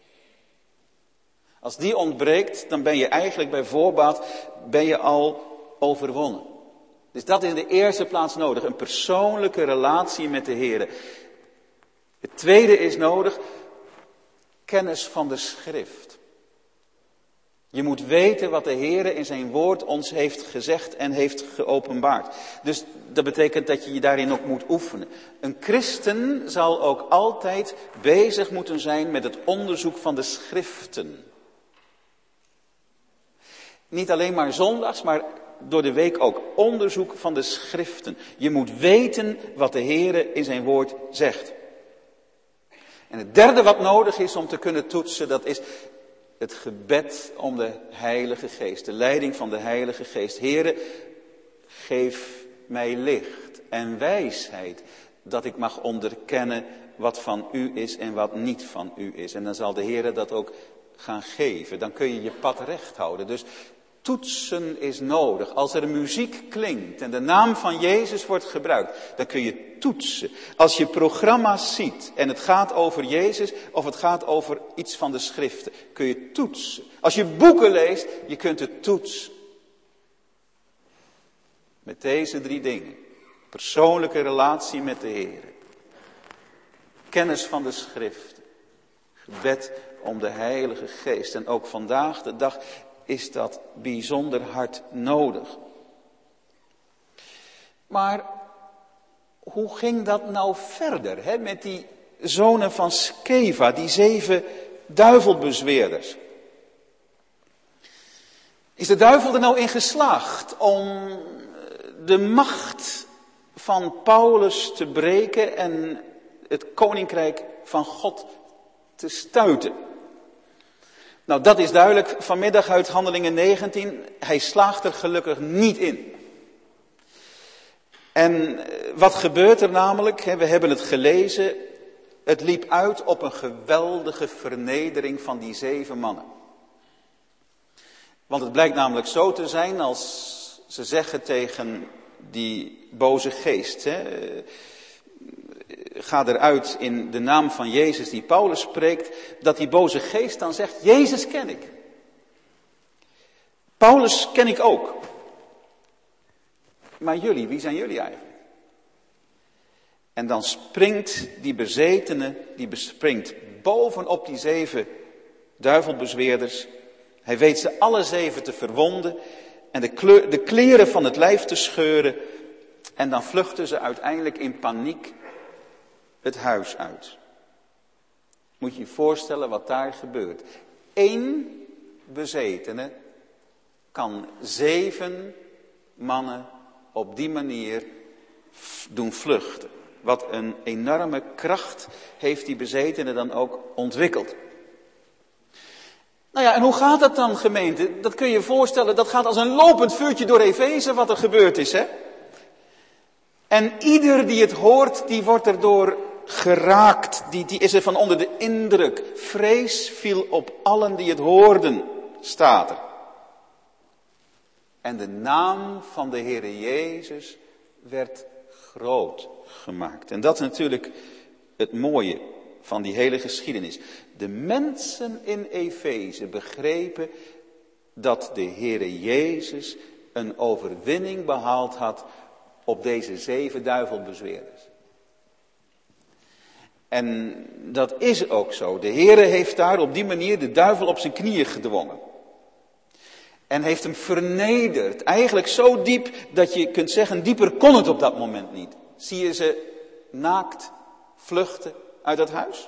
Als die ontbreekt, dan ben je eigenlijk bij voorbaat al overwonnen. Dus dat is in de eerste plaats nodig, een persoonlijke relatie met de Heer. Het tweede is nodig, kennis van de schrift. Je moet weten wat de Heer in zijn woord ons heeft gezegd en heeft geopenbaard. Dus dat betekent dat je je daarin ook moet oefenen. Een christen zal ook altijd bezig moeten zijn met het onderzoek van de schriften. Niet alleen maar zondags, maar door de week ook onderzoek van de schriften. Je moet weten wat de Heer in zijn woord zegt. En het derde wat nodig is om te kunnen toetsen, dat is het gebed om de Heilige Geest. De leiding van de Heilige Geest. Heere, geef mij licht en wijsheid, dat ik mag onderkennen wat van u is en wat niet van u is. En dan zal de Heer dat ook gaan geven. Dan kun je je pad recht houden. Dus toetsen is nodig. Als er muziek klinkt en de naam van Jezus wordt gebruikt, dan kun je toetsen. Als je programma's ziet en het gaat over Jezus of het gaat over iets van de schriften, kun je toetsen. Als je boeken leest, je kunt het toetsen. Met deze 3 dingen. Persoonlijke relatie met de Heer. Kennis van de schriften. Gebed om de Heilige Geest. En ook vandaag de dag is dat bijzonder hard nodig. Maar hoe ging dat nou verder met die zonen van Skeva, die 7 duivelbezweerders? Is de duivel er nou in geslaagd om de macht van Paulus te breken en het koninkrijk van God te stuiten? Nou, dat is duidelijk vanmiddag uit Handelingen 19. Hij slaagt er gelukkig niet in. En wat gebeurt er namelijk? We hebben het gelezen. Het liep uit op een geweldige vernedering van die 7 mannen. Want het blijkt namelijk zo te zijn als ze zeggen tegen die boze geest. Ga eruit in de naam van Jezus die Paulus spreekt, dat die boze geest dan zegt, Jezus ken ik. Paulus ken ik ook. Maar jullie, wie zijn jullie eigenlijk? En dan springt die bezetene, die springt bovenop die 7 duivelbezweerders. Hij weet ze alle 7 te verwonden en de kleren van het lijf te scheuren. En dan vluchten ze uiteindelijk in paniek het huis uit. Moet je je voorstellen wat daar gebeurt. 1 bezetene kan 7 mannen op die manier doen vluchten. Wat een enorme kracht heeft die bezetene dan ook ontwikkeld. Nou ja, en hoe gaat dat dan, gemeente? Dat kun je je voorstellen, dat gaat als een lopend vuurtje door Efeze wat er gebeurd is, hè? En ieder die het hoort, die wordt erdoor geraakt. Die is er van onder de indruk. Vrees viel op allen die het hoorden, staat er. En de naam van de Heere Jezus werd groot gemaakt. En dat is natuurlijk het mooie van die hele geschiedenis. De mensen in Efeze begrepen dat de Heere Jezus een overwinning behaald had op deze 7 duivelbezweerders. En dat is ook zo. De Heere heeft daar op die manier de duivel op zijn knieën gedwongen. En heeft hem vernederd. Eigenlijk zo diep dat je kunt zeggen, dieper kon het op dat moment niet. Zie je ze naakt vluchten uit dat huis?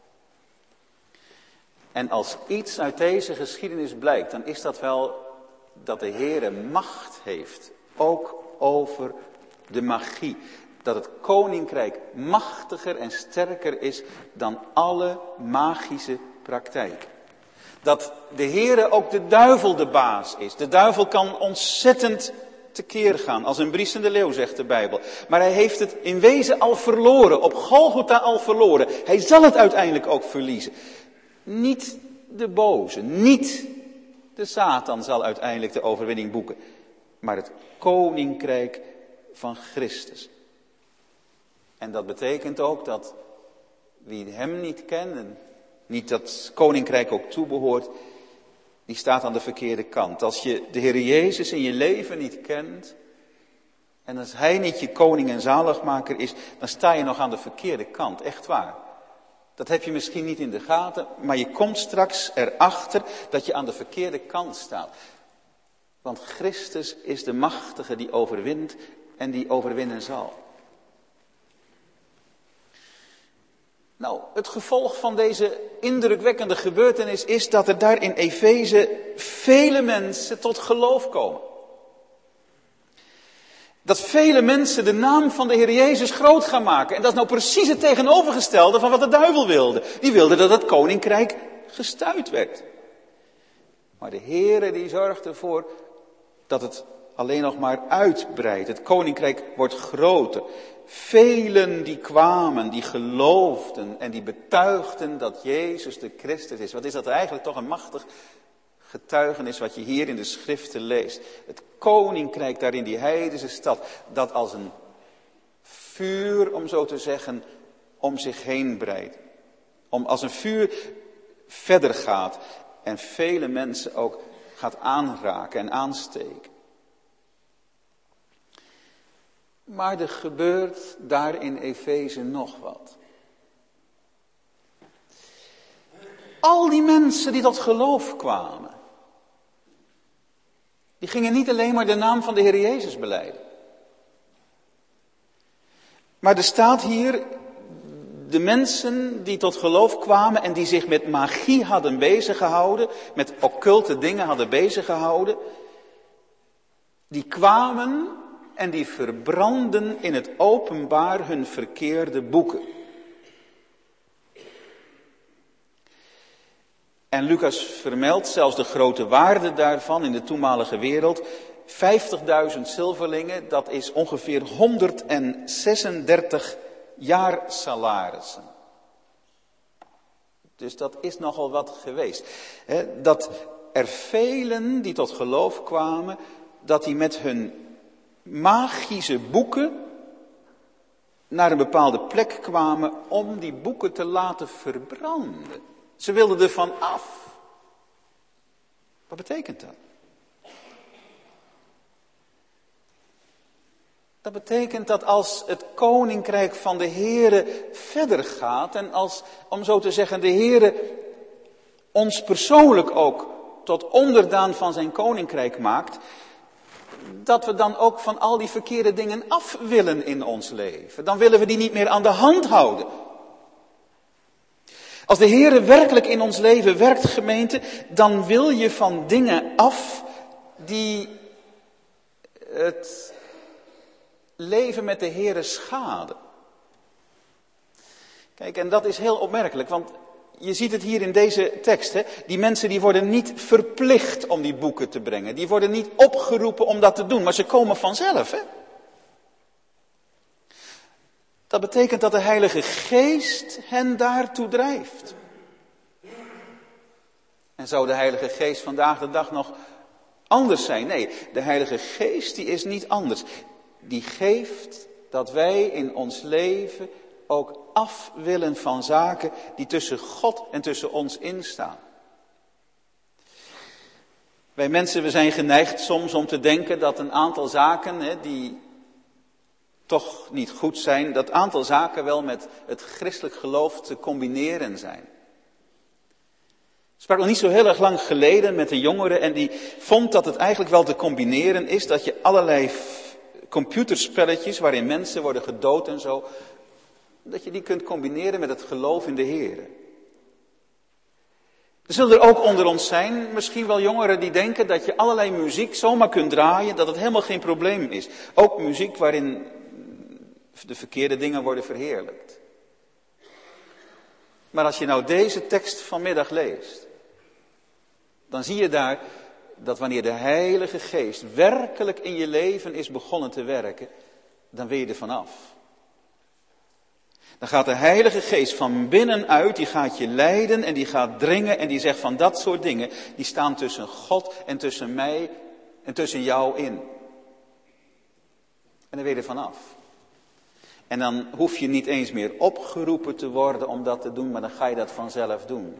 En als iets uit deze geschiedenis blijkt, dan is dat wel dat de Heere macht heeft. Ook over de magie. Dat het koninkrijk machtiger en sterker is dan alle magische praktijk. Dat de Heere ook de duivel de baas is. De duivel kan ontzettend tekeer gaan, als een briesende leeuw, zegt de Bijbel. Maar hij heeft het in wezen al verloren, op Golgotha al verloren. Hij zal het uiteindelijk ook verliezen. Niet de boze, niet de Satan zal uiteindelijk de overwinning boeken. Maar het koninkrijk van Christus. En dat betekent ook dat wie hem niet kennen, niet dat koninkrijk ook toebehoort, die staat aan de verkeerde kant. Als je de Heer Jezus in je leven niet kent, en als hij niet je koning en zaligmaker is, dan sta je nog aan de verkeerde kant, echt waar. Dat heb je misschien niet in de gaten, maar je komt straks erachter dat je aan de verkeerde kant staat. Want Christus is de machtige die overwint en die overwinnen zal. Nou, het gevolg van deze indrukwekkende gebeurtenis is dat er daar in Efeze vele mensen tot geloof komen. Dat vele mensen de naam van de Heer Jezus groot gaan maken. En dat is nou precies het tegenovergestelde van wat de duivel wilde. Die wilde dat het koninkrijk gestuit werd. Maar de Heere die zorgt ervoor dat het alleen nog maar uitbreidt. Het koninkrijk wordt groter. Velen die kwamen, die geloofden en die betuigden dat Jezus de Christus is. Wat is dat eigenlijk toch een machtig getuigenis wat je hier in de schriften leest. Het koninkrijk daar in die heidense stad, dat als een vuur, om zo te zeggen, om zich heen breidt. Als een vuur verder gaat en vele mensen ook gaat aanraken en aansteken. Maar er gebeurt daar in Efeze nog wat. Al die mensen die tot geloof kwamen, die gingen niet alleen maar de naam van de Heer Jezus belijden. Maar er staat hier, de mensen die tot geloof kwamen en die zich met magie hadden bezig gehouden, met occulte dingen hadden bezig gehouden, die kwamen en die verbrandden in het openbaar hun verkeerde boeken. En Lucas vermeldt zelfs de grote waarde daarvan in de toenmalige wereld. 50.000 zilverlingen, dat is ongeveer 136 jaar salarissen. Dus dat is nogal wat geweest. Dat er velen die tot geloof kwamen, dat die met hun magische boeken naar een bepaalde plek kwamen om die boeken te laten verbranden. Ze wilden er van af. Wat betekent dat? Dat betekent dat als het koninkrijk van de Heere verder gaat en als, om zo te zeggen, de Heere ons persoonlijk ook tot onderdaan van zijn koninkrijk maakt, dat we dan ook van al die verkeerde dingen af willen in ons leven. Dan willen we die niet meer aan de hand houden. Als de Heere werkelijk in ons leven werkt, gemeente, dan wil je van dingen af die het leven met de Heere schaden. Kijk, en dat is heel opmerkelijk, want je ziet het hier in deze tekst, hè? Die mensen die worden niet verplicht om die boeken te brengen. Die worden niet opgeroepen om dat te doen, maar ze komen vanzelf. Hè? Dat betekent dat de Heilige Geest hen daartoe drijft. En zou de Heilige Geest vandaag de dag nog anders zijn? Nee, de Heilige Geest die is niet anders. Die geeft dat wij in ons leven ook af willen van zaken die tussen God en tussen ons instaan. Wij mensen, we zijn geneigd soms om te denken dat een aantal zaken die toch niet goed zijn, dat aantal zaken wel met het christelijk geloof te combineren zijn. Ik sprak nog niet zo heel erg lang geleden met een jongere en die vond dat het eigenlijk wel te combineren is dat je allerlei computerspelletjes waarin mensen worden gedood en zo, dat je die kunt combineren met het geloof in de Heer. Er zullen er ook onder ons zijn, misschien wel jongeren die denken dat je allerlei muziek zomaar kunt draaien, dat het helemaal geen probleem is. Ook muziek waarin de verkeerde dingen worden verheerlijkt. Maar als je nou deze tekst vanmiddag leest, dan zie je daar dat wanneer de Heilige Geest werkelijk in je leven is begonnen te werken, dan wil je er vanaf. Dan gaat de Heilige Geest van binnenuit, die gaat je leiden en die gaat dringen en die zegt van dat soort dingen, die staan tussen God en tussen mij en tussen jou in. En dan wil je er vanaf. En dan hoef je niet eens meer opgeroepen te worden om dat te doen, maar dan ga je dat vanzelf doen.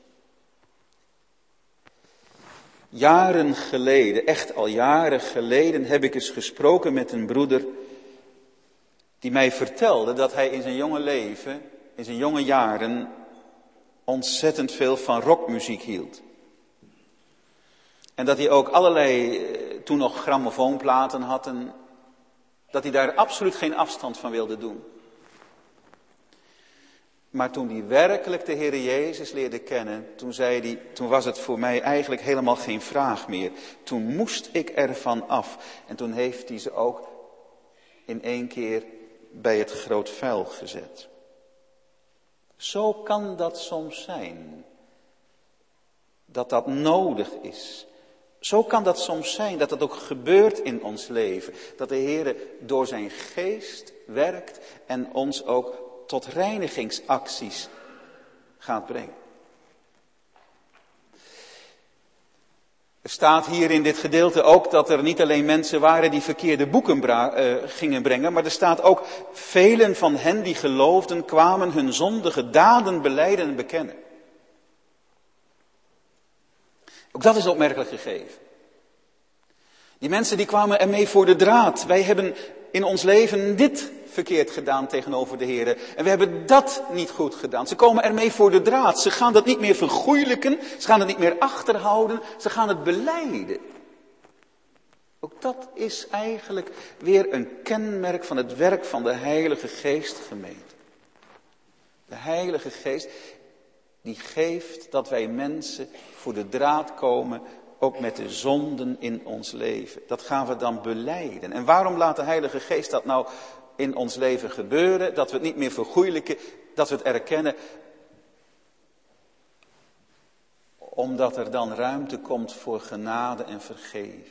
Jaren geleden, echt al jaren geleden, heb ik eens gesproken met een broeder die mij vertelde dat hij in zijn jonge leven, in zijn jonge jaren, ontzettend veel van rockmuziek hield. En dat hij ook allerlei, toen nog grammofoonplaten had, en dat hij daar absoluut geen afstand van wilde doen. Maar toen hij werkelijk de Heer Jezus leerde kennen, toen was het voor mij eigenlijk helemaal geen vraag meer. Toen moest ik ervan af. En toen heeft hij ze ook in één keer bij het groot vuil gezet. Zo kan dat soms zijn. Dat nodig is. Zo kan dat soms zijn, dat het ook gebeurt in ons leven. Dat de Heer door zijn geest werkt en ons ook tot reinigingsacties gaat brengen. Er staat hier in dit gedeelte ook dat er niet alleen mensen waren die verkeerde boeken gingen brengen, maar er staat ook velen van hen die geloofden kwamen hun zondige daden belijden en bekennen. Ook dat is opmerkelijk gegeven. Die mensen die kwamen ermee voor de draad. Wij hebben in ons leven dit verkeerd gedaan tegenover de Heer. En we hebben dat niet goed gedaan. Ze komen ermee voor de draad. Ze gaan dat niet meer vergoeilijken. Ze gaan het niet meer achterhouden. Ze gaan het belijden. Ook dat is eigenlijk weer een kenmerk van het werk van de Heilige Geest, gemeente. De Heilige Geest die geeft dat wij mensen voor de draad komen, ook met de zonden in ons leven. Dat gaan we dan belijden. En waarom laat de Heilige Geest dat nou in ons leven gebeuren? Dat we het niet meer vergoeilijken, dat we het erkennen. Omdat er dan ruimte komt voor genade en vergeving.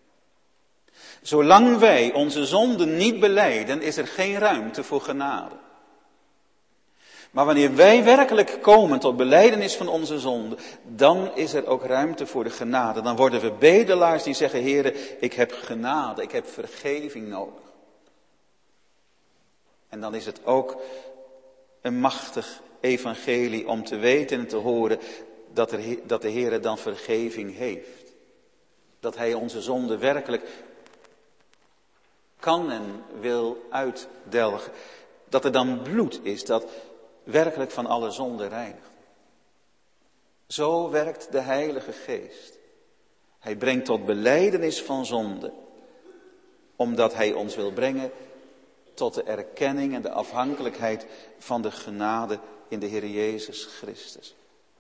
Zolang wij onze zonden niet belijden, is er geen ruimte voor genade. Maar wanneer wij werkelijk komen tot belijdenis van onze zonde, dan is er ook ruimte voor de genade. Dan worden we bedelaars die zeggen, Heere, ik heb genade, ik heb vergeving nodig. En dan is het ook een machtig evangelie om te weten en te horen dat de Heere dan vergeving heeft. Dat Hij onze zonde werkelijk kan en wil uitdelgen. Dat er dan bloed is dat werkelijk van alle zonde reinigt. Zo werkt de Heilige Geest. Hij brengt tot belijdenis van zonde, omdat Hij ons wil brengen tot de erkenning en de afhankelijkheid van de genade in de Heer Jezus Christus.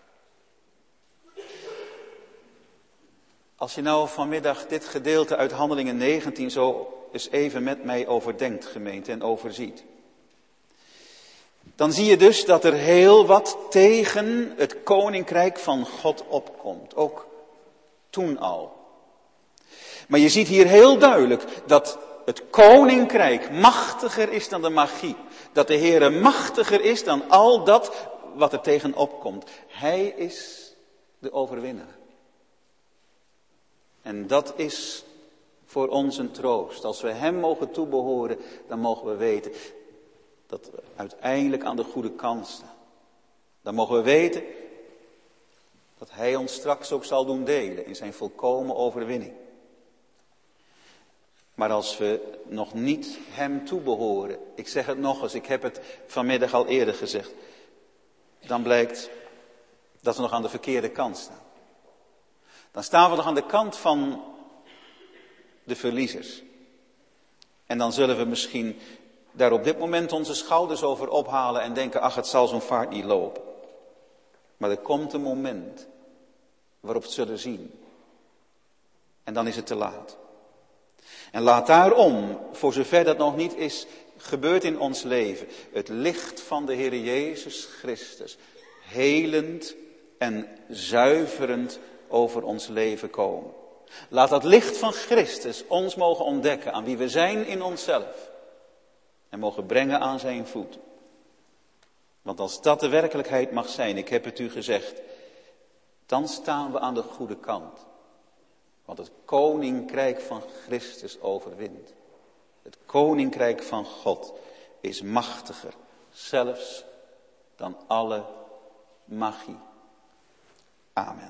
Als je nou vanmiddag dit gedeelte uit Handelingen 19 zo eens even met mij overdenkt, gemeente, en overziet. dan zie je dus dat er heel wat tegen het koninkrijk van God opkomt. Ook toen al. Maar je ziet hier heel duidelijk dat het koninkrijk machtiger is dan de magie. Dat de Heere machtiger is dan al dat wat er tegen opkomt. Hij is de overwinnaar. En dat is voor ons een troost. Als we hem mogen toebehoren, dan mogen we weten dat we uiteindelijk aan de goede kant staan. Dan mogen we weten dat hij ons straks ook zal doen delen in zijn volkomen overwinning. Maar als we nog niet hem toebehoren, ik zeg het nog eens, ik heb het vanmiddag al eerder gezegd, dan blijkt dat we nog aan de verkeerde kant staan. Dan staan we nog aan de kant van de verliezers. En dan zullen we misschien daar op dit moment onze schouders over ophalen en denken, ach, het zal zo'n vaart niet lopen. Maar er komt een moment waarop we het zullen zien. En dan is het te laat. En laat daarom, voor zover dat nog niet is gebeurd in ons leven, het licht van de Heer Jezus Christus helend en zuiverend over ons leven komen. Laat dat licht van Christus ons mogen ontdekken aan wie we zijn in onszelf. En mogen brengen aan zijn voeten. Want als dat de werkelijkheid mag zijn, ik heb het u gezegd, dan staan we aan de goede kant. Want het koninkrijk van Christus overwint. Het koninkrijk van God is machtiger, zelfs dan alle magie. Amen.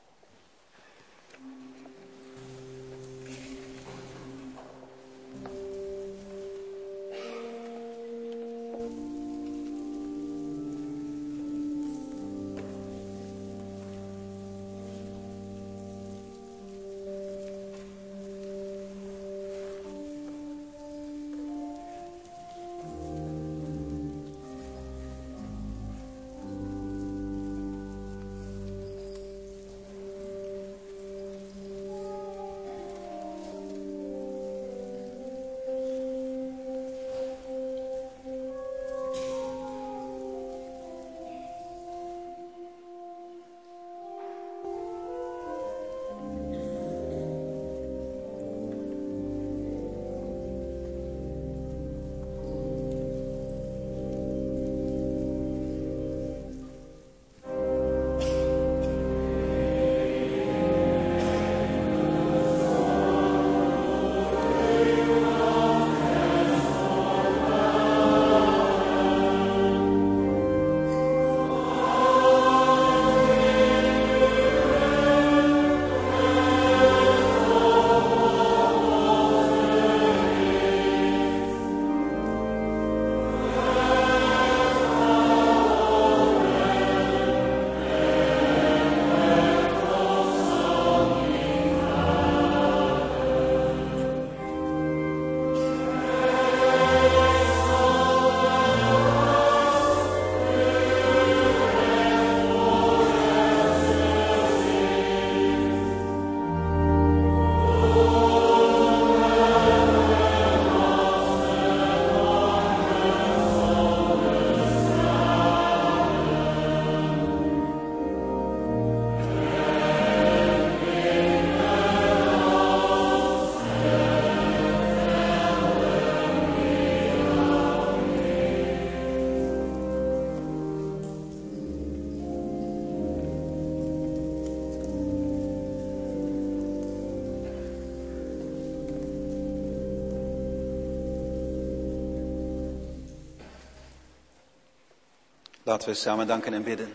Laten we samen danken en bidden.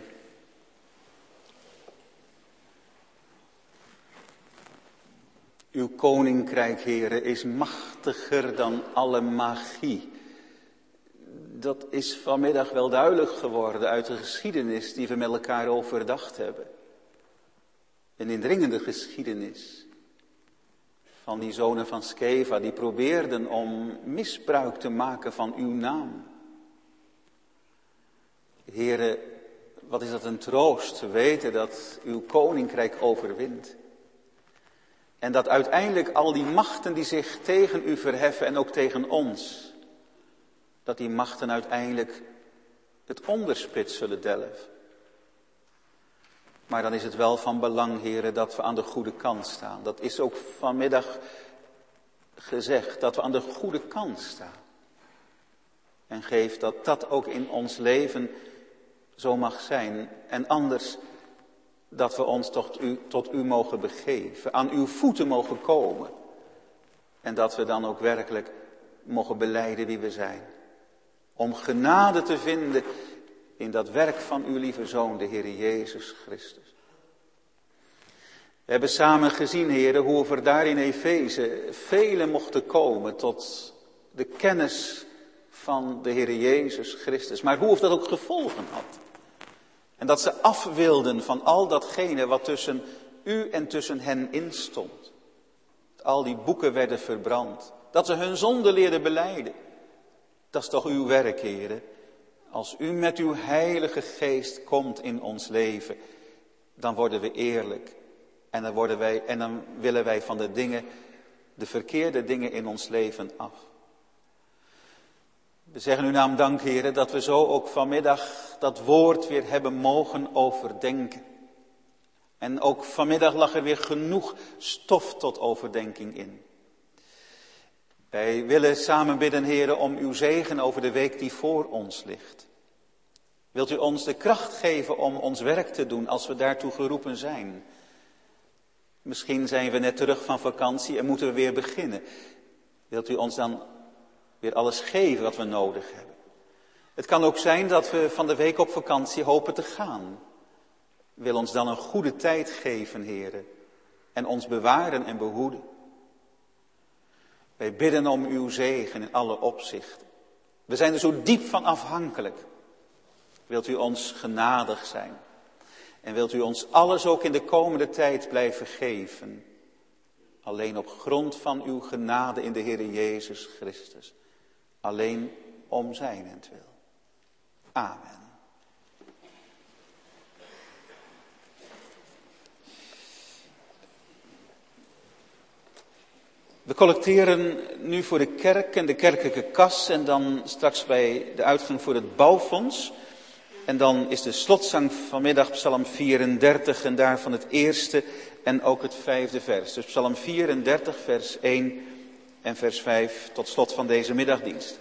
Uw koninkrijk, Heere, is machtiger dan alle magie. Dat is vanmiddag wel duidelijk geworden uit de geschiedenis die we met elkaar overdacht hebben. Een indringende geschiedenis van die zonen van Sceva die probeerden om misbruik te maken van uw naam. Heere, wat is dat een troost te weten dat uw koninkrijk overwint. En dat uiteindelijk al die machten die zich tegen u verheffen en ook tegen ons, dat die machten uiteindelijk het onderspit zullen delven. Maar dan is het wel van belang, heren, dat we aan de goede kant staan. Dat is ook vanmiddag gezegd, dat we aan de goede kant staan. En geef dat dat ook in ons leven zo mag zijn. En anders dat we ons tot u mogen begeven, aan uw voeten mogen komen. En dat we dan ook werkelijk mogen belijden wie we zijn. Om genade te vinden in dat werk van uw lieve Zoon, de Heer Jezus Christus. We hebben samen gezien, heren, hoe er daar in Efeze velen mochten komen tot de kennis van de Heer Jezus Christus. Maar hoe dat ook gevolgen had. En dat ze af wilden van al datgene wat tussen u en tussen hen instond. Dat al die boeken werden verbrand. Dat ze hun zonde leerden belijden. Dat is toch uw werk, heren. Als u met uw heilige geest komt in ons leven, dan worden we eerlijk. En dan willen wij van de verkeerde dingen in ons leven af. We zeggen uw naam dank, heren, dat we zo ook vanmiddag dat woord weer hebben mogen overdenken. En ook vanmiddag lag er weer genoeg stof tot overdenking in. Wij willen samen bidden, heren, om uw zegen over de week die voor ons ligt. Wilt u ons de kracht geven om ons werk te doen als we daartoe geroepen zijn? Misschien zijn we net terug van vakantie en moeten we weer beginnen. Wilt u ons dan weer alles geven wat we nodig hebben? Het kan ook zijn dat we van de week op vakantie hopen te gaan. Wil ons dan een goede tijd geven, heren, en ons bewaren en behoeden. Wij bidden om uw zegen in alle opzichten. We zijn er zo diep van afhankelijk. Wilt u ons genadig zijn? En wilt u ons alles ook in de komende tijd blijven geven? Alleen op grond van uw genade in de Heer Jezus Christus. Alleen om zijnentwil. Amen. We collecteren nu voor de kerk en de kerkelijke kas en dan straks bij de uitgang voor het bouwfonds. En dan is de slotzang vanmiddag Psalm 34 en daarvan het eerste en ook het 5e vers. Dus Psalm 34 vers 1 en vers 5 tot slot van deze middagdienst.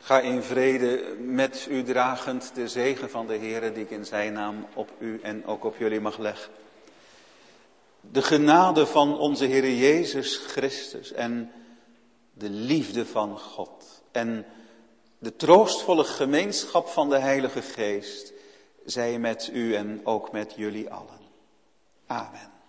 Ga in vrede met u dragend de zegen van de Heere die ik in zijn naam op u en ook op jullie mag leggen. De genade van onze Heere Jezus Christus en de liefde van God en de troostvolle gemeenschap van de Heilige Geest zij met u en ook met jullie allen. Amen.